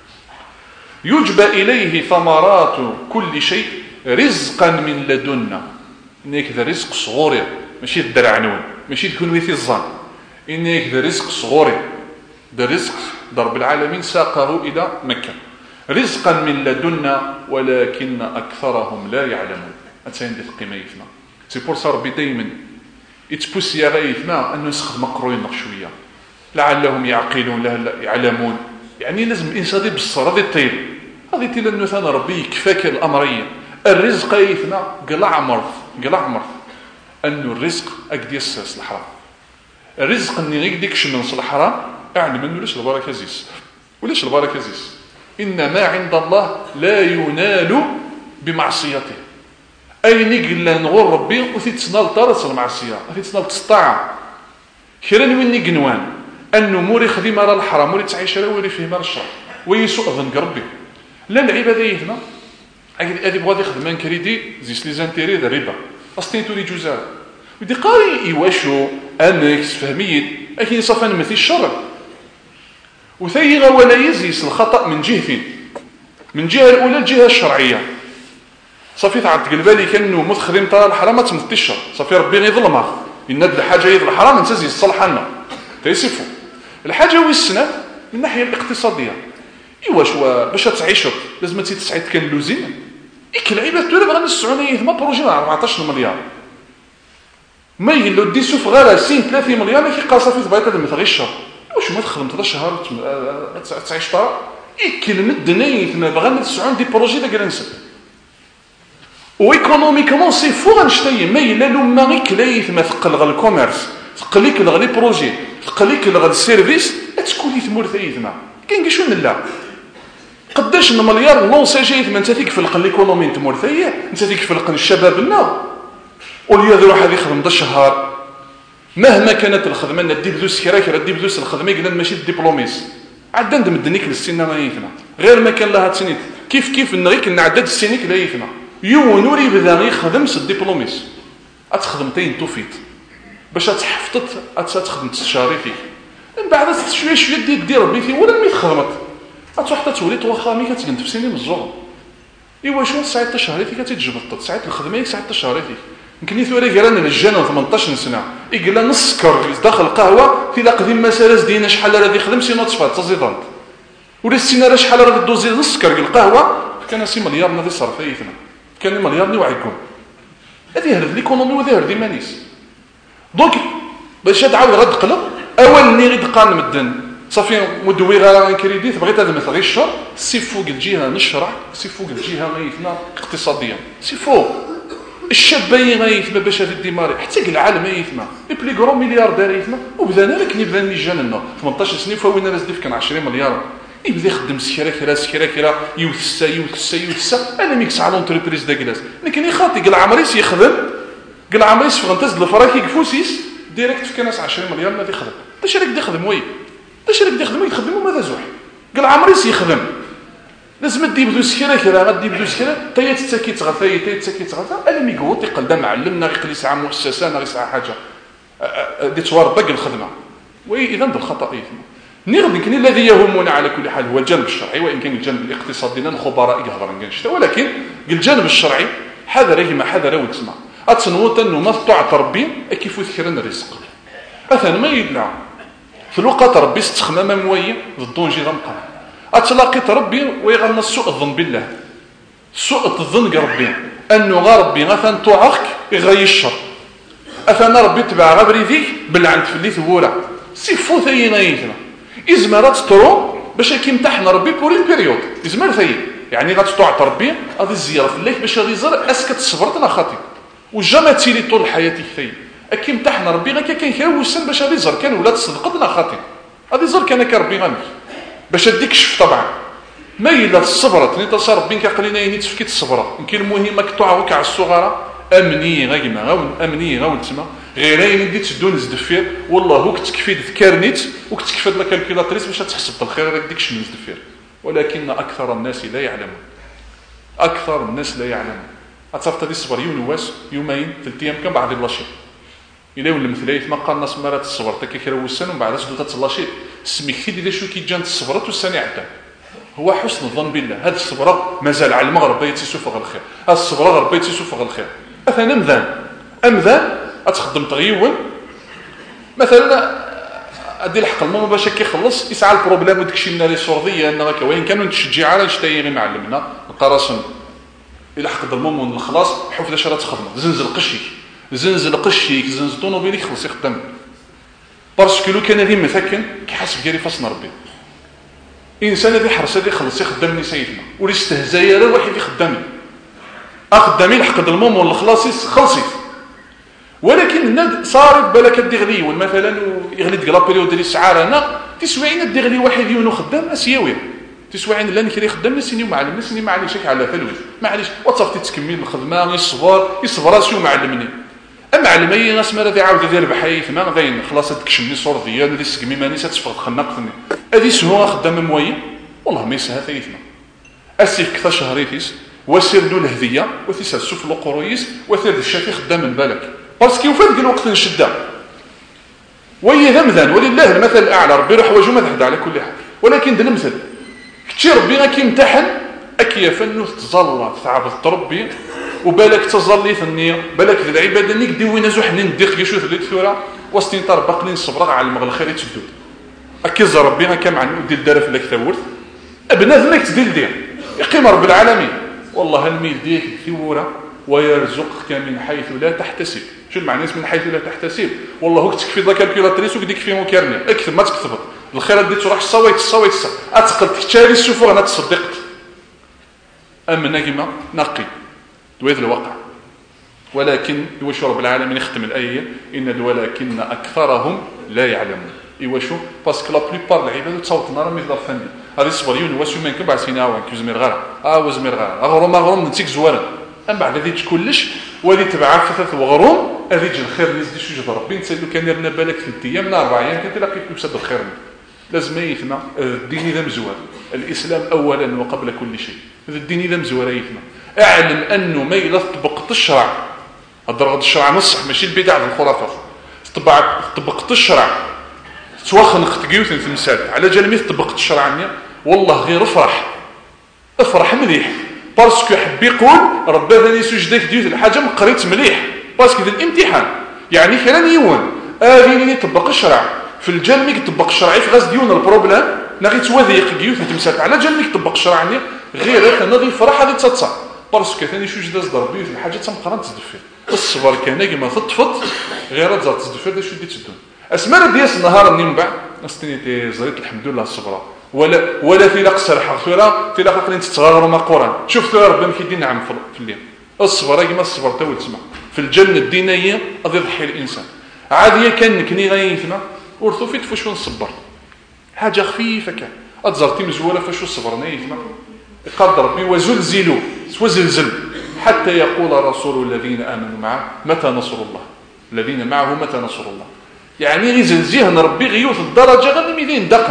يجبى إليه ثمرات كل شيء رزقا من لدنا إنك ذا رزق صغوري ماشي الدرعنون ماشي تكون ويثي الظن إنك ذا رزق صغوري ذا رزق رب العالمين ساقه إلى مكة رزقا من لدنا ولكن أكثرهم لا يعلمون. أتسين دي القيمة يثنا سي بور سا ربي دايما يتبوسي يا غايثنا أنه يسخد مقروين شوية لعلهم يعقلون لا يعلمون. يعني لازم الإنسان دي بالصرا دي الطير هذه تيلا أنه ثانا ربي يكفاك الأمرين الرزق يثنا قلع مرض قلع مرض أنه الرزق أقد يساس الحرام الرزق أني غير ديكش من الحرام أعلم أنه ليش البركة زيس وليش البركة زيس إن ما عند الله لا ينال بمعصيته أي نقل نغور ربي وتتسنال طارس المعصية وتتسنال تستطاع كيران وين نقنوان أنه موري خديم على الحرام موري تعيش على وري فيه مال الشر ويسوء ظن ربي لا العبادة يثنا هذه بغادي يخدمان كريدي زيس لي زانتيري ذا ربا أصلين تولي جوزار ودي قاري إيواشو أمكس فهميت أكيد صفا نمثي الشرع وثيغ ولا يزيس الخطأ من جهتين من جهة الأولى الجهة الشرعية صافي تعرف قلبالي كأنه متخدم طال الحرام ما تمثي الشر صافي ربي غيظلمها يند الحاجة يظل الحرام نتزي الصلح لنا تيسفو الحاجة والسنة من الناحية الاقتصادية إيواشو باش تعيشك لازم تسعيد كان لوزين إيك العباد تولي بغا السعودية ما بروجي أربعطاش مليار ما يقول له ديسو في غير سين ثلاثين مليار ما كيقاصا في ثبايت هذا مثل غير الشهر واش ما تخدم ثلاث شهور تعيش طار يكل مدنيت ما بغا نسعون دي بروجي دا كرنسل وايكونوميكمون سي فو غنشتي ما الا لما غير كلايت ما ثقل غا الكوميرس ثقل ليك غا لي بروجي ثقل ليك غا السيرفيس تكون لي ثمور ثيثنا كاين كي شو من لا قداش المليار لونسا جايت ما انت فيك في الايكونومي تمور ثيه انت فيك في الشباب لنا وليا ذو واحد يخدم دا الشهر مهما كانت الخدمه ندي بلوس كراك ردي بلوس الخدمه قلنا ماشي ديبلوميس عاد ندم دنيك للسنه ما يثنا غير ما كان لها تسنيت كيف كيف نغيك نعدد السنيك لا يثنا يونوري بدا يخدم الدبلوميس اتخدم تين توفيت باش تحفظت اتخدم تستشاري فيك من بعد شويه شويه دي دير ربي في ولا مي خدمت اتروح تولي توخا مي كتكنت في سنين الزغ ايوا شنو ساعه الشهر فيك تتجبط ساعه الخدمه ساعه الشهر فيك يمكن يثوري قالنا للجنة ثمنطاش سنه يقول نسكر داخل القهوه في قديم مساله دينا شحال راه يخدم سي نوت صفات تزيدانت ولا السينه راه شحال راه دوزي نسكر القهوه كان سي مليار نادي صرف فينا كان مليار ني وعيكم هذه هرد ليكونومي وهذه هرد مانيس دونك باش تعاود غد قلب اول ني غير قان مدن صافي مدوي غير كريديت بغيت هذا مثل غير الشر سي فوق الجهه نشرع سي فوق الجهه غيثنا اقتصاديا سي فوق الشابين غيثما باش هذا الديماري حتى العالم يثما لي بلي غرو ملياردير يثما وبدانا لك نبدا نيجاننا ثمنطاش سنه فوينا راس ديف كان عشرين مليار يبدا يخدم سكيره كرا سكيره كرا يوثسا يوثسا يوثسا انا ميكس على لونتربريز دا كلاس لكن يخاطي قال عمريس يخدم قال عمريس فغنتز الفراكي كفوسيس ديريكت في كناس عشرين مليار ما يخدم تا شريك يخدم وي تا شريك يخدم يخدم ماذا زوح قال عمريس يخدم لازم تدي بدو سكيره كرا غادي بدو سكيره تا تتاكي تغثاي تا تتاكي تغثا انا ميقوط يقل دا معلمنا غير ساعه مؤسسه غير ساعه حاجه دي توار باقي الخدمه وي اذا بالخطا يثم نغد يمكن الذي يهمنا على كل حال هو الجانب الشرعي وان كان الجانب الاقتصادي لنا الخبراء يهضر نشتا ولكن الجانب الشرعي حذر ما حذر وتسمع اتنوت انه ما طاعت ربي كيف يذكرنا الرزق مثلا ما يدلع في الوقت ربي استخمام مويه ضدونجي غنقر اتلاقيت ربي ويغنى سوء الظن بالله سوء الظن بربي انه غا ربي مثلا طوعك يغير الشر اثنا ربي تبع غبري ذيك بالعند في اللي ثبوره سي فو ثينا يثنا ازمرات ترو باش كيمتحن ربي بورين بيريود ازمر ثي يعني غتطوع ربي غادي الزياره في الليل باش غادي يزر اسكت صبرت انا خاطي وجا تيلي طول حياتي ثي كيمتحن ربي غا كان كيوسن باش غادي يزر كان ولاد صدقت انا خاطي غادي يزر كان كربي غنمشي باش اديك شف طبعا ما الا صبرت ني تصار بين كقلينا يني تفكيت الصبره يمكن المهم كطوعوك على الصغاره امني غيما غاون امني غاون تما غير اين دي تدون زدفير والله هو كتكفي ذكرنيت وكتكفي لا كالكولاتريس باش تحسب الخير هذاك ديك شنو زدفير ولكن اكثر الناس لا يعلمون اكثر الناس لا يعلمون اتصفت هذه الصبر يوم واس يومين ثلاث ايام كان بعد اللاشي الى ولا مثليت ما قال الناس مرات الصبر تك كيرو السن ومن بعد سدوت اللاشي سميك ديال شو كي جانت الصبرات والسنه عدا هو حسن الظن بالله هذه الصبره مازال على المغرب يتسوفغ الخير هذه الصبره غرب يتسوفغ الخير مثلا امذان امذان اتخدم تغيول مثلا ادي الحق المهم باش كيخلص يسعى البروبليم وداك الشيء من لي سورديه انك وين كانوا نتشجع على نشتي غير معلمنا القراسم الى حق المهم نخلص حوف لاش راه تخدم زنزل قشيك زنزل قشيك زنزل طونوبيليك خلص يخدم باسكو لو كان هذه مساكن كيحسب ديالي فاصنا ربي انسان اللي حرص اللي يخلص يخدمني سيدنا ولي استهزاء راه واحد يخدمني اخدمي الحق المهم والخلاص خلصي ولكن الند صارف بالك الدغلي مثلا يغلي ديك لابيريود ديال السعاره انا تسوينا الدغلي واحد يونو خدام اسيوي تسوينا لا نكري خدام نسيني معلم نسيني معليش على فلوس معليش وتصافي تكمل الخدمه يصبر يصبر راسو معلمني اما علمي ناس ما راه عاود دير بحيث ما غادي خلاص تكشمني صور ديال اللي سقمي ماني تتفرق خنقتني هذه سهوه خدام موين والله ما يسها ثيثنا اسيف كثا شهريتيس وسير له الهديه وتيسال سوف القرويس وثير الشافي خدام من بالك باسكو فين الوقت نشده وي ذمذان ولله المثل الاعلى ربي روح وجهه ما تحد على كل حال ولكن دل المثل كثير ربي كيمتحن اكيا فنو تظل تعب تربي وبالك تظلي ثنيه بالك العباده نيك دي وين زو حنين ديك يشوف اللي ثوره وسطين طربق لين صبر على المغل خير يتسدود اكيز ربي كم عن ديال دارف لك ثورت ابنادمك تدير دير يقيم رب العالمين والله الميل ديك ثوره ويرزقك من حيث لا تحتسب شو المعنى من حيث لا تحتسب والله هو تكفي ذا كالكولاتريس وكديك في مكرني اكثر ما تكتبط الخير دي تروح الصويت الصويت اتقل تكتاري السفور انا تصدقت اما نجمه نقي دويت الواقع ولكن واش رب العالمين يختم الايه ان ولكن اكثرهم لا يعلمون ايوا شو باسكو لا بليبار العباد تصوت نهار مثل الفندي هذه صبر يون واسو من كبع سيناوان كيزمير غير اه وزمير غير اغرم اغرم نتيك زوارن من بعد هذه كلش ولي تبع ثلاث وغروم هذه الخير اللي زدي شو جبر ربي نسالو كان يرنا بالك ثلاث ايام من اربع ايام كنت لاقيت بسد الخير لازم يثنى الدين اذا مزوار الاسلام اولا وقبل كل شيء الدين اذا مزوار يثنى اعلم انه ما الا طبقت الشرع هضر الشرع نصح ماشي البدع الخرافات طبع طبقت الشرع توخن اخت قيوت تمثال على جال طبقت الشرع والله غير افرح افرح مليح باسكو حب يقول ربي ثاني سجدك ديوت الحاجه مقريت مليح باسكو ذا الامتحان يعني كلام يون هذه اللي يطبق الشرع في الجال ميك طبق الشرع في غاز ديون البروبليم نغي توثيق ديوت تمثال على جال ميك طبق الشرع غير انا غير فرح هذه تصصع باسكو ثاني شو جداز ضربي في الحاجه تمقرن تدفر الصبر كان كما تطفط غير تزاد تدفر دا شو دي تدون اسمر دياس النهار من بعد استنيتي زريت الحمد لله الصبره ولا ولا في لقصر حفره في لقق انت تغير ما قران شفت يا ربي كيدي نعم في الليل الصبر كما الصبر تو تسمع في الجنه الدينيه غادي يضحي الانسان عاديه كان كني غيثنا ورثو فيت فاش نصبر حاجه خفيفه كان اتزرتي مزوله فاش صبرنا يثنا قدر ربي وزلزلوا وزلزل حتى يقول رسول الذين امنوا معه متى نصر الله الذين معه متى نصر الله يعني يزلزيه ربي غيوث الدرجه غير ميدين دقن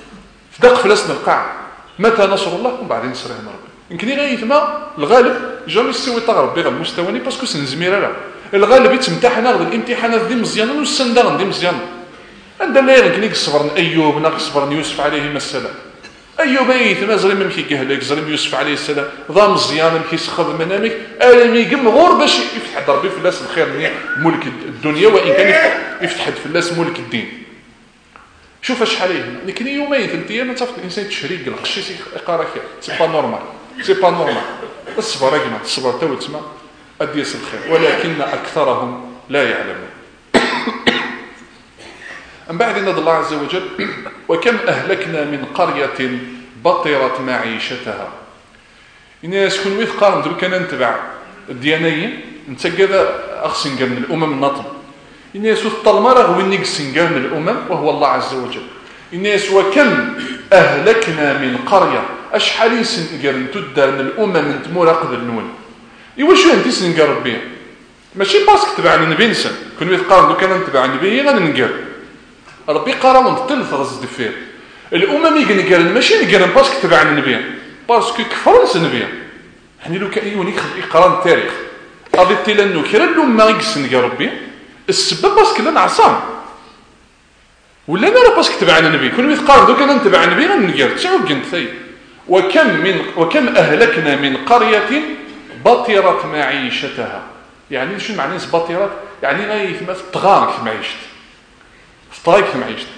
دق فلسنا القاع متى نصر الله وبعدين نصره ربي يمكن غيثما الغالب جامي يسوي طغرب بغير المستواني باسكو سنزمير لا الغالب يتمتحن هذا الامتحانات دي مزيانه والسندان دي مزيانه عند لا يمكن يصبر ايوب ناقص صبر يوسف عليه السلام ايوب ايث ما زري ممكن يقهلك زري يوسف عليه السلام ضا مزيان كيسخذ منامك الم يقم غور باش يفتح ربي في الناس الخير ملك الدنيا وان كان يفتح يفتح في الناس ملك الدين شوف شحال هنا لكن يومين ثلاث ايام تفقد الانسان تشريق القشي يقرا خير سي با نورمال سي با نورمال الصبر يا جماعه الصبر تو تسمع اديس الخير ولكن اكثرهم لا يعلمون من بعد ان الله عز وجل وكم اهلكنا من قريه بطرت معيشتها الناس كون ويثقارن دروك انا نتبع الديانيه انت كذا اخسن من الامم النطم الناس الطلمره وين نقسن من الامم وهو الله عز وجل الناس وكم اهلكنا من قريه اشحال سنقرن تدار من الامم من تموراقد النون ايوا شو انت سنقرب بها ماشي باسك تبع النبي نسن كون ويثقارن دروك انا نتبع النبي غننقر ربي قرا من ثلث رز دفير الامم يقنقرن ماشي نقرن باسك تبع النبي باسكو كفروا النبي يعني لو كان يوني يقرا التاريخ قضيت لانه كرا الامه يقسن ربي السبب باسكو لا نعصام ولا انا باسكو تبع النبي كل يتقارن دوك انا نتبع النبي غنقر تعوقنت ثي وكم من وكم اهلكنا من قريه بطرت معيشتها يعني شنو معنى بطرت يعني غير طغاك في معيشت طغاك في معيشت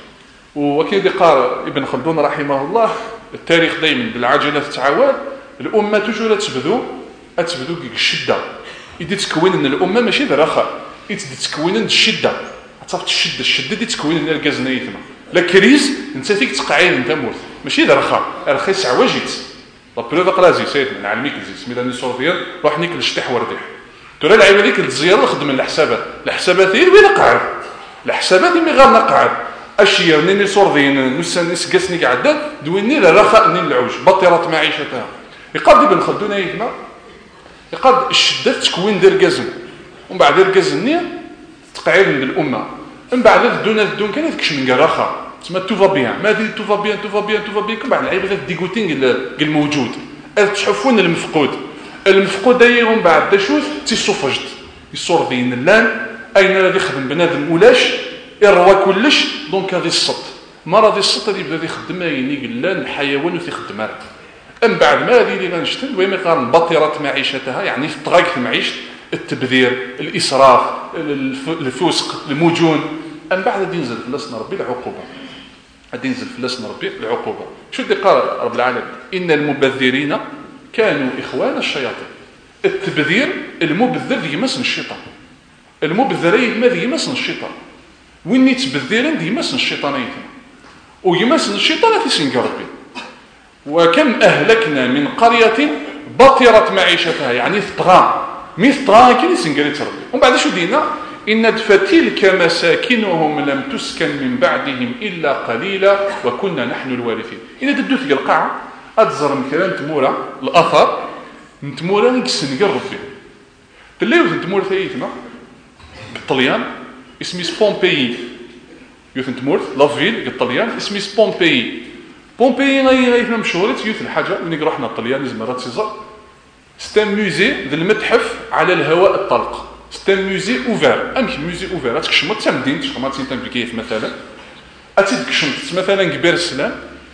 وكي قال ابن خلدون رحمه الله التاريخ دائما بالعجله تعاود الامه توجور تبدو تبدو الشده يدي تكوين ان الامه ماشي رخاء يدي تكوين الشده صافت الشده الشده دي تكوين ان الكازنا يثما لا كريز انت فيك تقعين انت مورت ماشي رخاء رخيص عواجيت لا بروف قرازي سيدنا نعلميك زي سميتها سورفيان روح نيك الشطيح ورديح ترى اللعيبه ديك الزياره خدم الحسابات الحسابات هي وين قاعد الحسابات مي غير نقعد اشياء نيني صورذين نسنس قسني قعدت دويني الرخاء نين العوج بطرت معيشتها يقاد ابن خلدون يثما يقاد الشده تكوين دير كازن ومن بعد دير كازن تقعير من الامه من بعد دون دون كان كش من رخاء تسمى تو فا بيان ما دي تو فا بيان تو فا بيان تو فا بيان كم بعد العيب غير ديغوتين الموجود تشوفون المفقود المفقود داير من بعد شوف تيسوفجت يصور بين اللان اين الذي يخدم بنادم ولاش يروى كلش دونك هذه الصط ما راضي الصط اللي بدا يخدم يني اللان الحيوان وتيخدم راه من بعد ما هذه اللي غنشتم وين قال بطرت معيشتها يعني تطغاك المعيشه التبذير الاسراف الفسق المجون من بعد غادي ينزل فلسنا ربي العقوبه غادي ينزل فلسنا ربي العقوبه شو اللي قال رب العالمين ان المبذرين كانوا اخوان الشياطين التبذير المبذر يمسن الشيطان المبذرين ماذا يمسن الشيطان وين يتبذرين دي يمسن الشيطانين ويمسن الشيطان في سنق ربي وكم اهلكنا من قريه بطرت معيشتها يعني طغى مثل طغى كاين سنقريت ربي ومن بعد شو دينا إن فتلك مساكنهم لم تسكن من بعدهم إلا قليلا وكنا نحن الوارثين إن تدوث القاعة أتزر مثلا تمورا الأثر نتمورا نكسن ربي تلاقيو نتمورا ثايثنا بالطليان اسمي سبومبيي يوث نتمورا لافيل بالطليان اسمي سبومبيي بومبيي غاي غايثنا مشهورة يوث الحاجة ونيك رحنا الطليان زمرات سيزر ستان ميوزي ذا المتحف على الهواء الطلق سي ان موزي اوفير امشي موزي اوفير اتكشمت تمدين تشخمات انت بكيف مثلا اتكشمت مثلا كبير السلام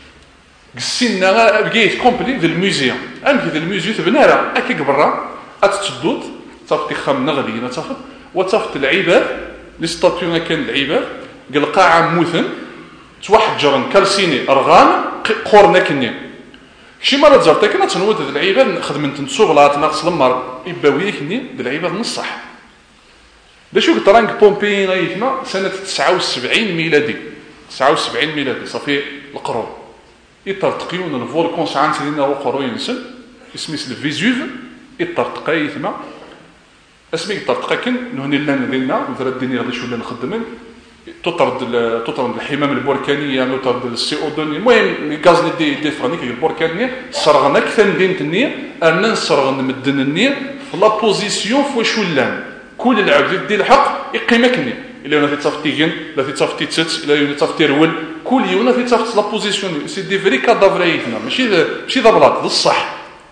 قسينا بكيت كومبلي ذا الموزيوم امشي ذا الموزيوم تبنارا اكي برا اتتشدود صافي خم نغلي تاخذ وتصافت العباد لي ستاتيو كان العباد قال القاعه موثن تواحد جرن كالسيني ارغان قورنا كني شي مره زرت كنا تنود ذا العباد خدمت نصوغلات ناقص المر يباويه كني ذا العباد نصح باش قلت رانك بومبي غايثنا سنه تسعة وسبعين ميلادي تسعة وسبعين ميلادي صافي القرون يطرطقيون الفولكون ساعات لينا وقرو ينسل اسميس الفيزوف يطرطق يثما اسمي يطرطق كن نهني لنا دينا وذرا الدنيا غادي شويه نخدمن تطرد تطرد الحمام البركانيه وتطرد السي او دون المهم الغاز اللي دي دي فرانيك البركانيه صرغنا كثر دين النيه انا نصرغ نمدن النيه في لا بوزيسيون فواش ولان كل العبد ديال الحق يقيمكني الا انا تيتصافتيين لا تيتصافتي تسات الا انا تيتصافتي رول كل يوم تيتصافت لا بوزيسيون سي دي فري كادافريتنا ماشي ماشي ذا بلاط بصح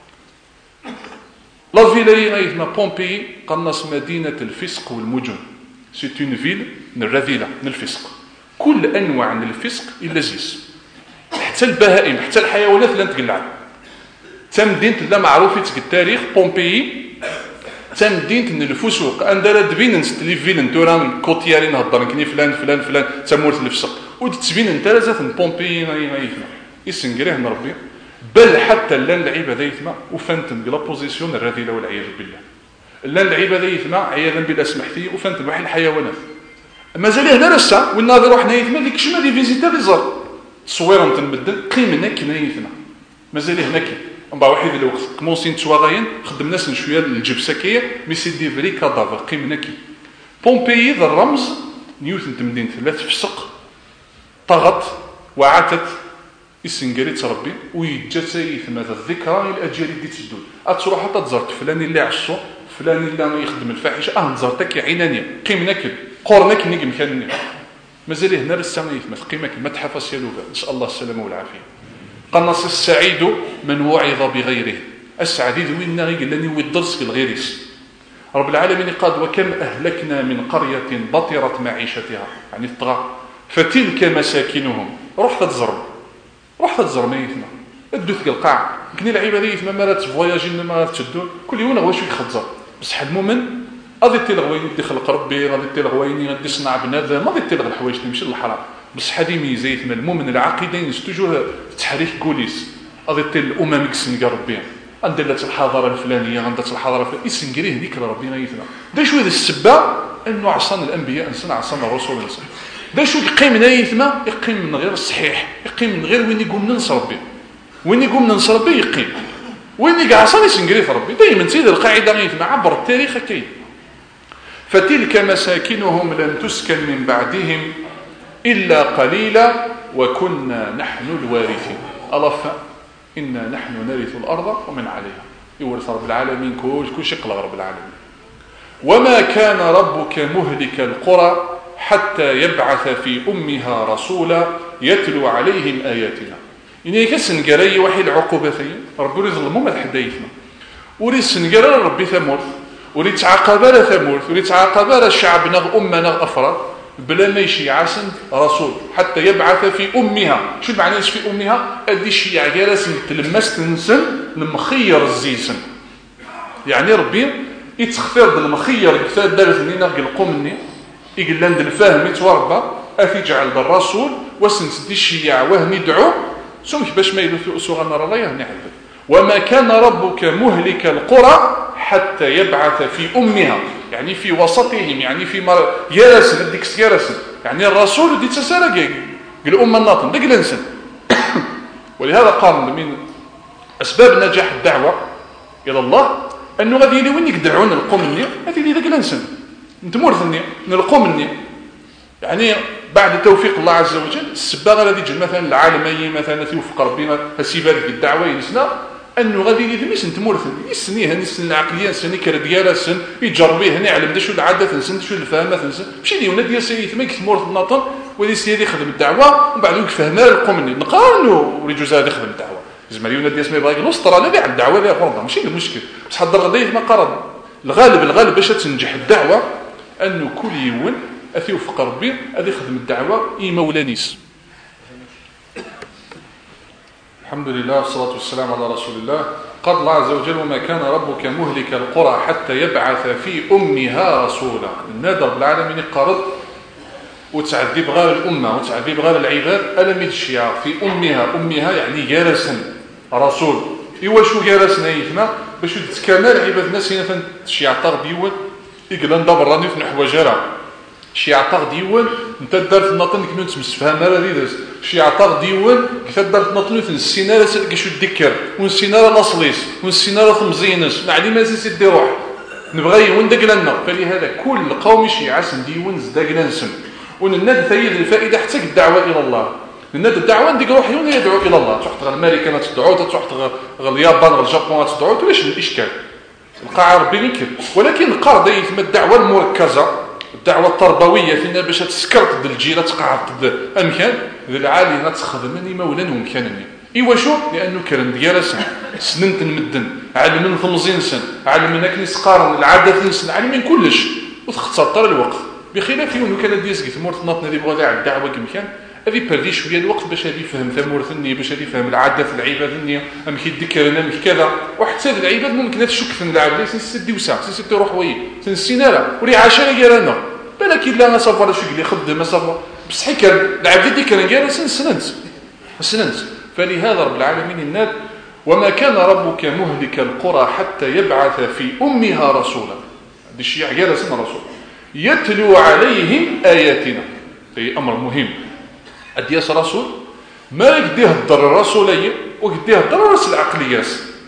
لا فيلاي غايتنا بومبي قناص مدينه الفسق والمجن سي اون فيل الرذيله من الفسق كل انواع من الفسق الا زيس حتى البهائم حتى الحيوانات لا تقلع تمدينه لا معروفه في التاريخ بومبي تمدينه من الفسوق عندها تبين نستلي فيلن تورا من كوتياري نهضر كني فلان فلان فلان تمورت الفسق وتتبين انت ذات بومبي غاي غايثنا يسنقريه من ربي بل حتى لان العباده يثما وفانتم بلا بوزيسيون الرذيله والعياذ بالله لان العباده يثما عياذا بالله سمحتي وفانتم واحد الحيوانات مازال هنا لسه والناظر روحنا يثما ديك شما دي فيزيتور يزر تصويره نتبدل قيمنا كنا يثما مازال هنا كي من بعد واحد الوقت كمونسين تواغاين خدم ناس شويه الجبسكيه مي سي دي فري كادافر قيمنا كي بومبيي ذا الرمز نيوتن تمدين ثلاث فسق طغت وعتت السنجريت ربي ويجات يثما الذكرى الاجيال اللي تسدود اتروح حتى تزرت فلان اللي عشو فلان اللي يخدم الفاحشه اه نزرتك عينانيه قيمناك قرنك نيك مكانني مازال هنا لسه يثما قيمك المتحف سيلوفا نسال الله السلامه والعافيه قنص السعيد من وعظ بغيره السعيد وين غير لاني ودرس في الغيريس رب العالمين قال وكم اهلكنا من قريه بطرت معيشتها يعني الطغى فتلك مساكنهم روح تزر روح تزر ميتنا ادوث القاع كني العباده يثما مرات فواياجين ما تشدون كل يوم واش يخزر بصح المؤمن غادي تلغ وين يدي خلق ربي، غادي تلغ وين غادي يصنع بنادم، غادي تلغ الحوايج تمشي للحرام. بصح هذه ميزه يتم المؤمن العقيده ينس توجور تحريك كوليس. غادي تل الامم يكسنق ربي، عندها الحضاره الفلانيه، عندها الحضاره الفلانيه يسنقريه هذيك ربي غيثنا. دا شو هذا السبه انه عصان الانبياء انسان عصان الرسول انسان. دا شو يقيم يثما يقيم من غير الصحيح، يقيم من غير وين يقوم ننصر ربي، وين يقوم ننصر ربي يقيم، وين يقع عصان يسنقريه في ربي. دائما سيد القاعده غيثما عبر التاريخ كاين. فتلك مساكنهم لم تسكن من بعدهم إلا قليلا وكنا نحن الوارثين. ألف إنا نحن نرث الأرض ومن عليها. يورث رب العالمين كل كل شيء قلق رب العالمين. وما كان ربك مهلك القرى حتى يبعث في أمها رسولا يتلو عليهم آياتنا. إني كسنقري وحي العقوبة فيه ربي يظلموا ما الحدايثنا. وري سنقري ربي ثمورث، وري تعاقب على ثمورث، وري تعاقب على شعبنا أمنا أفراد بلا ما يشي عسن رسول حتى يبعث في أمها. شو معنى في أمها؟ أدي الشيع جالس تلمس تنسن المخير الزيسن. يعني ربي يتخفر المخير كثاد دارت نينا قلقو مني يقول لند الفاهم يتوربى أتجعل بالرسول وسنس دي الشيع وهم يدعو سمح باش ما يلوثوا أسوغا نرى الله يهني عبد. وما كان ربك مهلك القرى حتى يبعث في أمها، يعني في وسطهم، يعني في مر... ياسن ديك ياسن، يعني الرسول دي تسارق الأمة الناطن ديك الإنسان. ولهذا قال من أسباب نجاح الدعوة إلى الله أنه غادي يلي وين يدعون نلقوا مني غادي يلي ذاك الإنسان نتمورثني نلقوا مني. يعني بعد توفيق الله عز وجل السباغه غادي تجي مثلا العالميه مثلا توفق ربنا فسيب هذيك الدعوه ينسنا انه غادي يدير مش نتمورثن يسنيه السن العقليه السن كره ديالها السن يجربيه هنا يعلم شو العاده نسن شو الفهمه نسن ماشي ديالنا ديال سيد ما كتمورث الناطن ودي سيدي يخدم الدعوه ومن بعد يفهمها لكم مني نقارنوا وريجوز هذا يخدم الدعوه زماليونا ديال سمي باغي نصطر على كاع الدعوه اللي فرضها ماشي المشكل بس حضر غادي ما قرض الغالب الغالب باش تنجح الدعوه انه كل يوم أثيوفق ربي أذي خدم الدعوة إي مولانيس. الحمد لله والصلاة والسلام على رسول الله. قال الله عز وجل وما كان ربك مهلك القرى حتى يبعث في أمها رسولا. النادى رب العالمين قرض وتعذب غير الأمة وتعذب غير العباد ألم الشيعة في أمها أمها يعني جالسا رسول إيوا شو جالسنا يثنى باش تتكامل عباد الناس هنا الشيعة تغديون يقول ندبر راني في نحو جرى شي عطاق ديوان انت دارت ناطن كنت تمسفها مالا ديدز شي عطاق ديوان كنت دارت ناطن في السيناره سلك شو تذكر والسيناره الاصليس والسيناره ثمزينس نعلي ما زي سيدي روح نبغي وين داك لنا فلهذا كل قوم شيعة سن ديوان زداك ننسم ونناد ثيد الفائده حتى الدعوه الى الله الناد الدعوه نديك روح يون يدعو الى الله تروح غير امريكا تدعو تروح غير اليابان غير اليابان تدعو واش الاشكال القاع ربي يمكن ولكن القرض يتم الدعوه المركزه الدعوة التربوية فينا باش تسكرت ضد الجيرة تقعد ضد أمكان ذي العالي نتخدمني مولا ومكانني إيوا شو لأنه كرن ديال سن سننت المدن علم من ثمزين سن علم من أكل سقارن العادة سن علم من كلش وتختصر الوقت بخلاف يونو كان ديسك ثمورت ناطنا ذي بغا على الدعوة كمكان هذي بردي شوية الوقت باش هذي فهم ثمورثني باش هذي فهم العادة العباد النية أم كي ذكرنا أم كذا وحتى هذا العباد ممكن تشك في العباد سنسدي وسع سنسدي روح وي سنسينارا وري عشرة جيرانا بالك إلا أنا صفر شو اللي خدم ما صفر بس حكى العبد دي كان جالس سننت سننت فلهذا رب العالمين الناد وما كان ربك مهلك القرى حتى يبعث في أمها رسولا هذا الشيء جالس رسول يتلو عليهم آياتنا في أمر مهم أدياس رسول ما يقديه الضر الرسولية ويقديه الضر رأس العقليات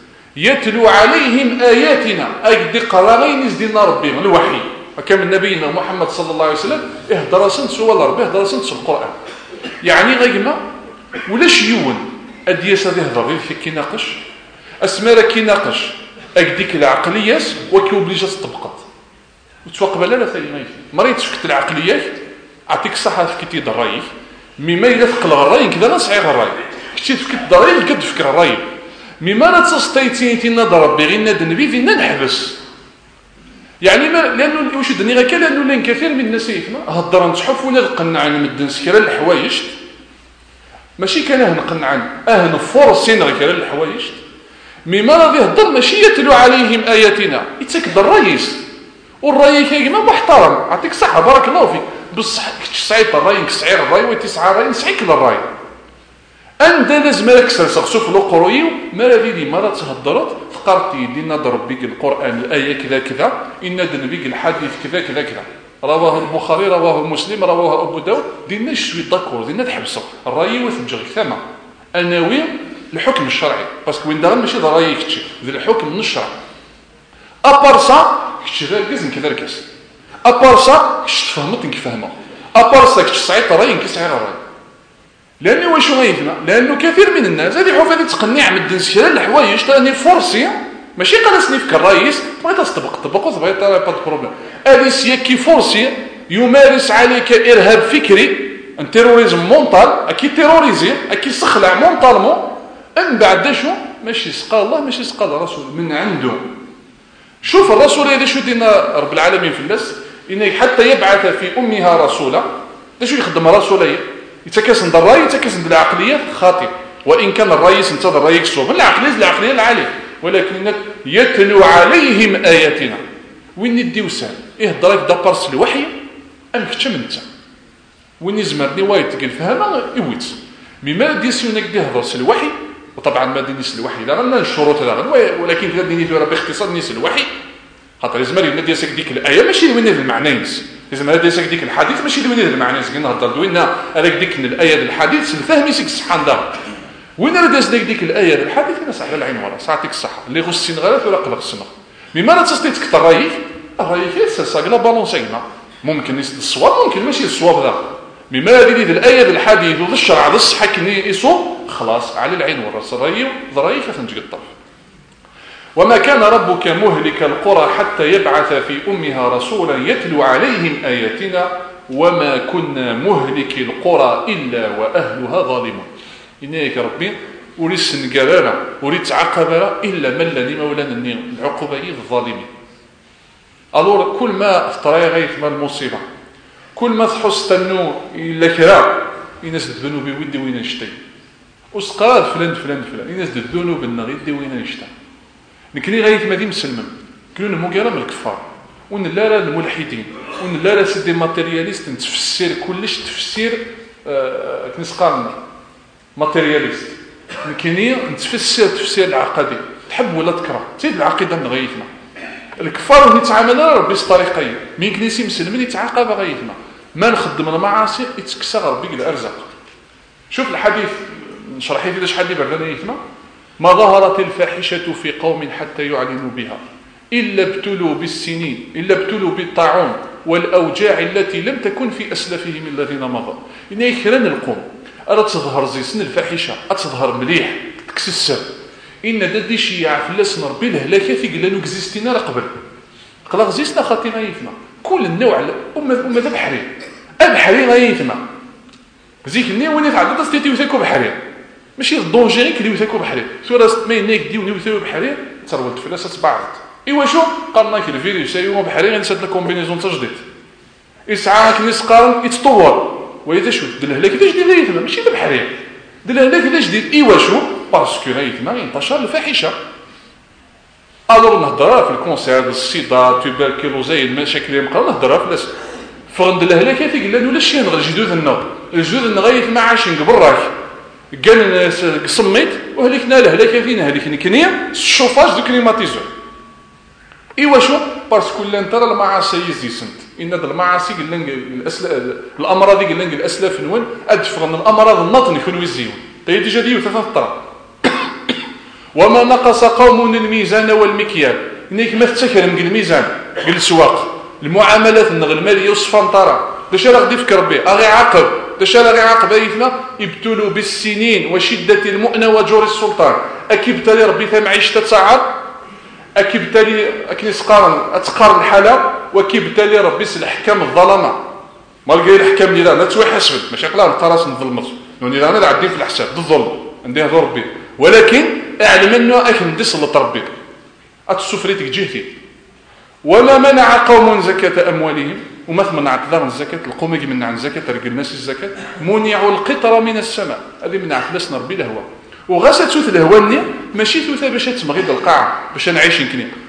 يتلو عليهم آياتنا أقدي قراغين يزدين ربي الوحي وكان نبينا محمد صلى الله عليه وسلم اهدر سنت سوى الرب اهدر سنت القرآن يعني غيما ولاش يون أدياس هذه هضر غير كي ناقش أسمارا كي ناقش أقديك العقليات وكي وبليجات طبقت وتوقبل لا ثاني ما يفهم مريت فكت العقليات أعطيك الصحة فكتي الرأي مما إذا ثقل الرأي كذا لا صعيغ الرأي كتي فكت الرأي كد فكر الرأي مما لا تستيتين تينا ضرب بغينا دنبي فينا نحبس يعني ما لانه واش الدنيا غير لانه لان كثير من الناس يفهم هضر نتحف ولا نقنع المدن سكره الحوايج ماشي كان نقنع اه نفورسين غير الحوايج مما راه يهضر ماشي يتلو عليهم اياتنا يتكد الرئيس والراي كيما محترم يعطيك الصحه بارك الله فيك بصح كنتش سعيط الراي كسعير الراي وتسعى الراي نسعيك للراي انت لازم راك تسرسخ في القروي ما راه دي مرات تهضرت فقرتي دينا ضرب بك القران الايه كذا كذا ان النبي الحديث كذا كذا كذا رواه البخاري رواه مسلم رواه ابو داود دينا شوي داكور دينا تحبسوا الراي وثمجغ ثما اناوي الحكم الشرعي باسكو وين دار ماشي راي كتشي ذي الحكم من الشرع ابار سا كتشي غير كزن كذا كاس ابار سا كتش تفهمت نكفهمها ابار سا كتش صعيط راي نكسعير الراي لانه واش غيفنا لانه كثير من الناس هذه حوف هذه تقنيع من الدنسيه الحوايج تاني فرصي ماشي قالسني فيك الرئيس بغيت تطبق طبق وبغيت با دو بروبليم هذه سي كي فرصي يمارس عليك ارهاب فكري ان تيروريزم مونطال اكي تيروريزي اكي سخلع مونطالمون من بعد شو ماشي سقى الله ماشي سقى الرسول من عنده شوف الرسول هذا شو دينا رب العالمين في الناس انه حتى يبعث في امها رسولا شو يخدم رسوليه يتكاسن الراي يتكاسن العقليه خاطئ وان كان الرئيس انت الراي كسوب العقليه العقليه العاليه ولكن يتلو عليهم اياتنا وين يديو سال يهضرك دابرس الوحي ام كتم انت وين يزمرني وايد تقول فهمها يويت مما ديسيونك ديهضر الوحي وطبعا ما دينيس الوحي لا غير الشروط لا ولكن كذا ديني ديرها باختصار نيس الوحي خاطر لازم يريد ديسك ديك الايه ماشي وين المعنى لازم هذا ديسك ديك الحديث ماشي وين المعنى قلنا هضر دوينا هذاك ديك الايه الحديث الفهم يسك سبحان الله وين راه داز ديك الآية الحديث كنا صح على العين ورا ساعتك الصحة اللي غسين غلط ولا قلق السمخ مما لا تستطيع تكتر رايك الرايك يتسلسل لا بالونسينا ممكن الصواب ممكن ماشي الصواب ذا مما هذه الآية الحديث والشرع الصحة كني يصوب خلاص على العين ورا الرايك ذرايك تنجي الطرف وما كان ربك مهلك القرى حتى يبعث في أمها رسولا يتلو عليهم آياتنا وما كنا مهلك القرى إلا وأهلها ظالمون إنك ربي ولي سنقرارا ولي تعقبارا إلا من لني مولانا النيم العقوبة الظالمين ألور كل ما افترى غيث ما المصيبة كل ما تحس تنو إلا كرا يناس الذنوب ويدي وين نشتي وسقال فلان فلان فلان يناس الذنوب النغيدي وين نشتي نكني غيث ما دي مسلم كلون مقارا من الكفار ون لا لا الملحدين ون لا لا سيدي ماتيرياليست تفسير كلش تفسير آه كنسقالنا ماتيرياليست نكني نتفسر تفسير العقدي تحب ولا تكره تزيد العقيده من غيثنا الكفار اللي يتعاملوا ربي بطريقيه مين كنيسي مسلمين يتعاقب غيثنا ما نخدم المعاصي يتكسر ربي الارزاق شوف الحديث نشرح لك شحال اللي بعد غيثنا ما ظهرت الفاحشه في قوم حتى يعلنوا بها الا ابتلوا بالسنين الا ابتلوا بالطاعون والاوجاع التي لم تكن في اسلافهم الذين مضوا ان يكرن القوم أرى تظهر زي سن الفاحشة أتظهر مليح تكسسر إن دادي شيعة فلاس نربي الهلاكة في قلانو كزيستينا لقبل قلا غزيسنا خاطي غايثنا كل النوع أمة أمة ذا بحري أبحري غايثنا زيك النية وين يتعدد أستيتي وثاكو بحري ماشي الدونجيري كلي وثاكو بحري سورة ستمين نيك ديوني وثاكو بحري ترولت فلاس تبعض إيوا شو قالنا كي الفيروس أيوا بحري غنسد الكومبينيزون تجديد إسعى كنيس قارن يتطور وإذا شو دلهلاك إذا جديد غيثما ماشي ذا بحري دلهلاك إذا جديد إيوا شو باسكو غيثما ينتشر الفاحشة ألور نهضرها في الكونسير الصيدا تيبركلوزي المشاكل اللي مقرا نهضرها في لاس فرند الهلاك يثق لأنه لا شي نغير جدود النوب الجدود النغيث ما عاشين قبل راك قال صميت وهلكنا الهلاك فين هلكني كنيا الشوفاج دو كليماتيزور إيوا شو باسكو لان ترى المعاصي يزيسنت إن هذا المعاصي قلنا الأسل الأمراض قلنا الأسلاف نون أدفع من الأمراض النطن يكونوا يزيون تيجي ديجا ديو ثلاثة طرق وما نقص قوم الميزان والمكيال إنك ما تسكر من الميزان قل السواق المعاملات النغل المالية والصفانطرة داش راه غادي يفكر به أغي عاقب داش راه غي عاقب أيثنا يبتلوا بالسنين وشدة المؤنة وجور السلطان أكيبتالي ربي ثم عيشة تصعد أكيبتالي أكني سقارن أتقارن الحالة وكيبتالي ربي الحكام الظلمة ما لقى الحكام اللي لا توي حسبت ماشي قلا القراص نظلمت يعني انا عادين في الحساب بالظلم عندي هذا ربي ولكن اعلم انه اكن ديس اللي تربي اتسفريتك جهتي وما منع قوم زكاة اموالهم وما منعت دار الزكاة القوم يجي منع الزكاة رجل الناس الزكاة منعوا القطر من السماء هذه منعت لسنا نربي الهواء وغاسه توث الهواني ماشي توثا باش تمغيد القاع باش نعيش يمكن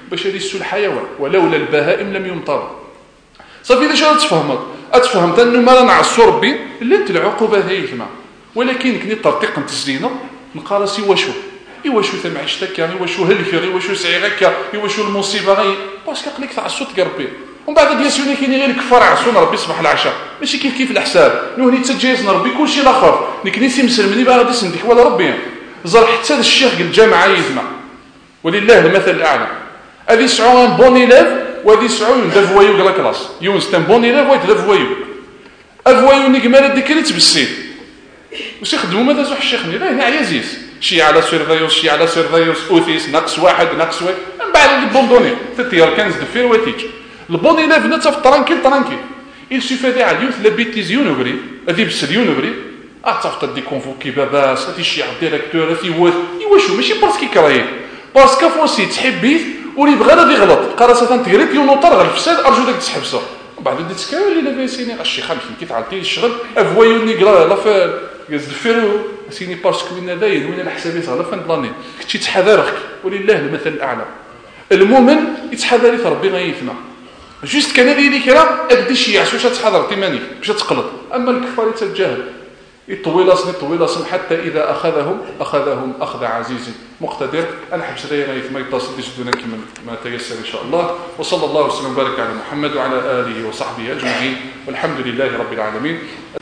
باش هذه السو الحيوان ولولا البهائم لم يمطر صافي اذا شنو تفهمت اتفهمت انه ما نعصو ربي لت العقوبه هي ثما ولكن كني طريق نتسلينا نقارسي واشو ايوا شو ثم عشتك يعني واش هلك ايوا شو سعيرك ايوا شو المصيبه غي باسكو قلك تعصو تقربي ومن بعد بيان سور كاين غير الكفار عصون ربي صباح العشاء ماشي كيف كيف الحساب نوني تجهزنا ربي كلشي الاخر نكنيسي مسلمني بقى غادي سندك ولا ربي زر حتى الشيخ الجامعه يسمع ولله المثل الاعلى هذه سعون بوني ليف وهذه سعون دافويو كلا كلاس يونس تم بوني ليف وايت دافويو افويو نيك مال ديكريت بالسيد واش يخدموا ماذا زوج الشيخ لا هنا عيازيس شي على سيرفيوس شي على سيرفيوس اوثيس ناقص واحد ناقص واحد من بعد البوندوني تطير كنز دفير وتيج البوني ليف نتا في ترانكيل ترانكيل il suffit دي على اليوث لا بيتيز يونغري هذه بس اليونغري اعترفت دي كونفوكي باباس هذه شي ديريكتور هذه واش ايوا شو ماشي باسكو كراي باسكو فوسي تحبيه ولي بغى غادي يغلط قراسه تغريت يونوطر غير الفساد ارجو داك تحبسه وبعد بديت تسكاو اللي لاباس سيني الشيخ خمس كيف عطيه الشغل افويوني قرا لا فال يزدفرو سيني باسكو وين داين وين الحسابات غير فان بلاني كنتي تحذرك ولله المثل الاعلى المؤمن يتحذر ربي غيثنا جوست كان هذه اللي كرا ابدا شي عشوش تحضر تيمانيك باش تقلط اما الكفار يتجاهل يطوي لاصن يطوي لاصن حتى اذا اخذهم اخذهم اخذ عزيز مقتدر انا حبس لي غيث ما يتصل يشدونا كما ما تيسر ان شاء الله وصلى الله وسلم وبارك على محمد وعلى اله وصحبه اجمعين والحمد لله رب العالمين.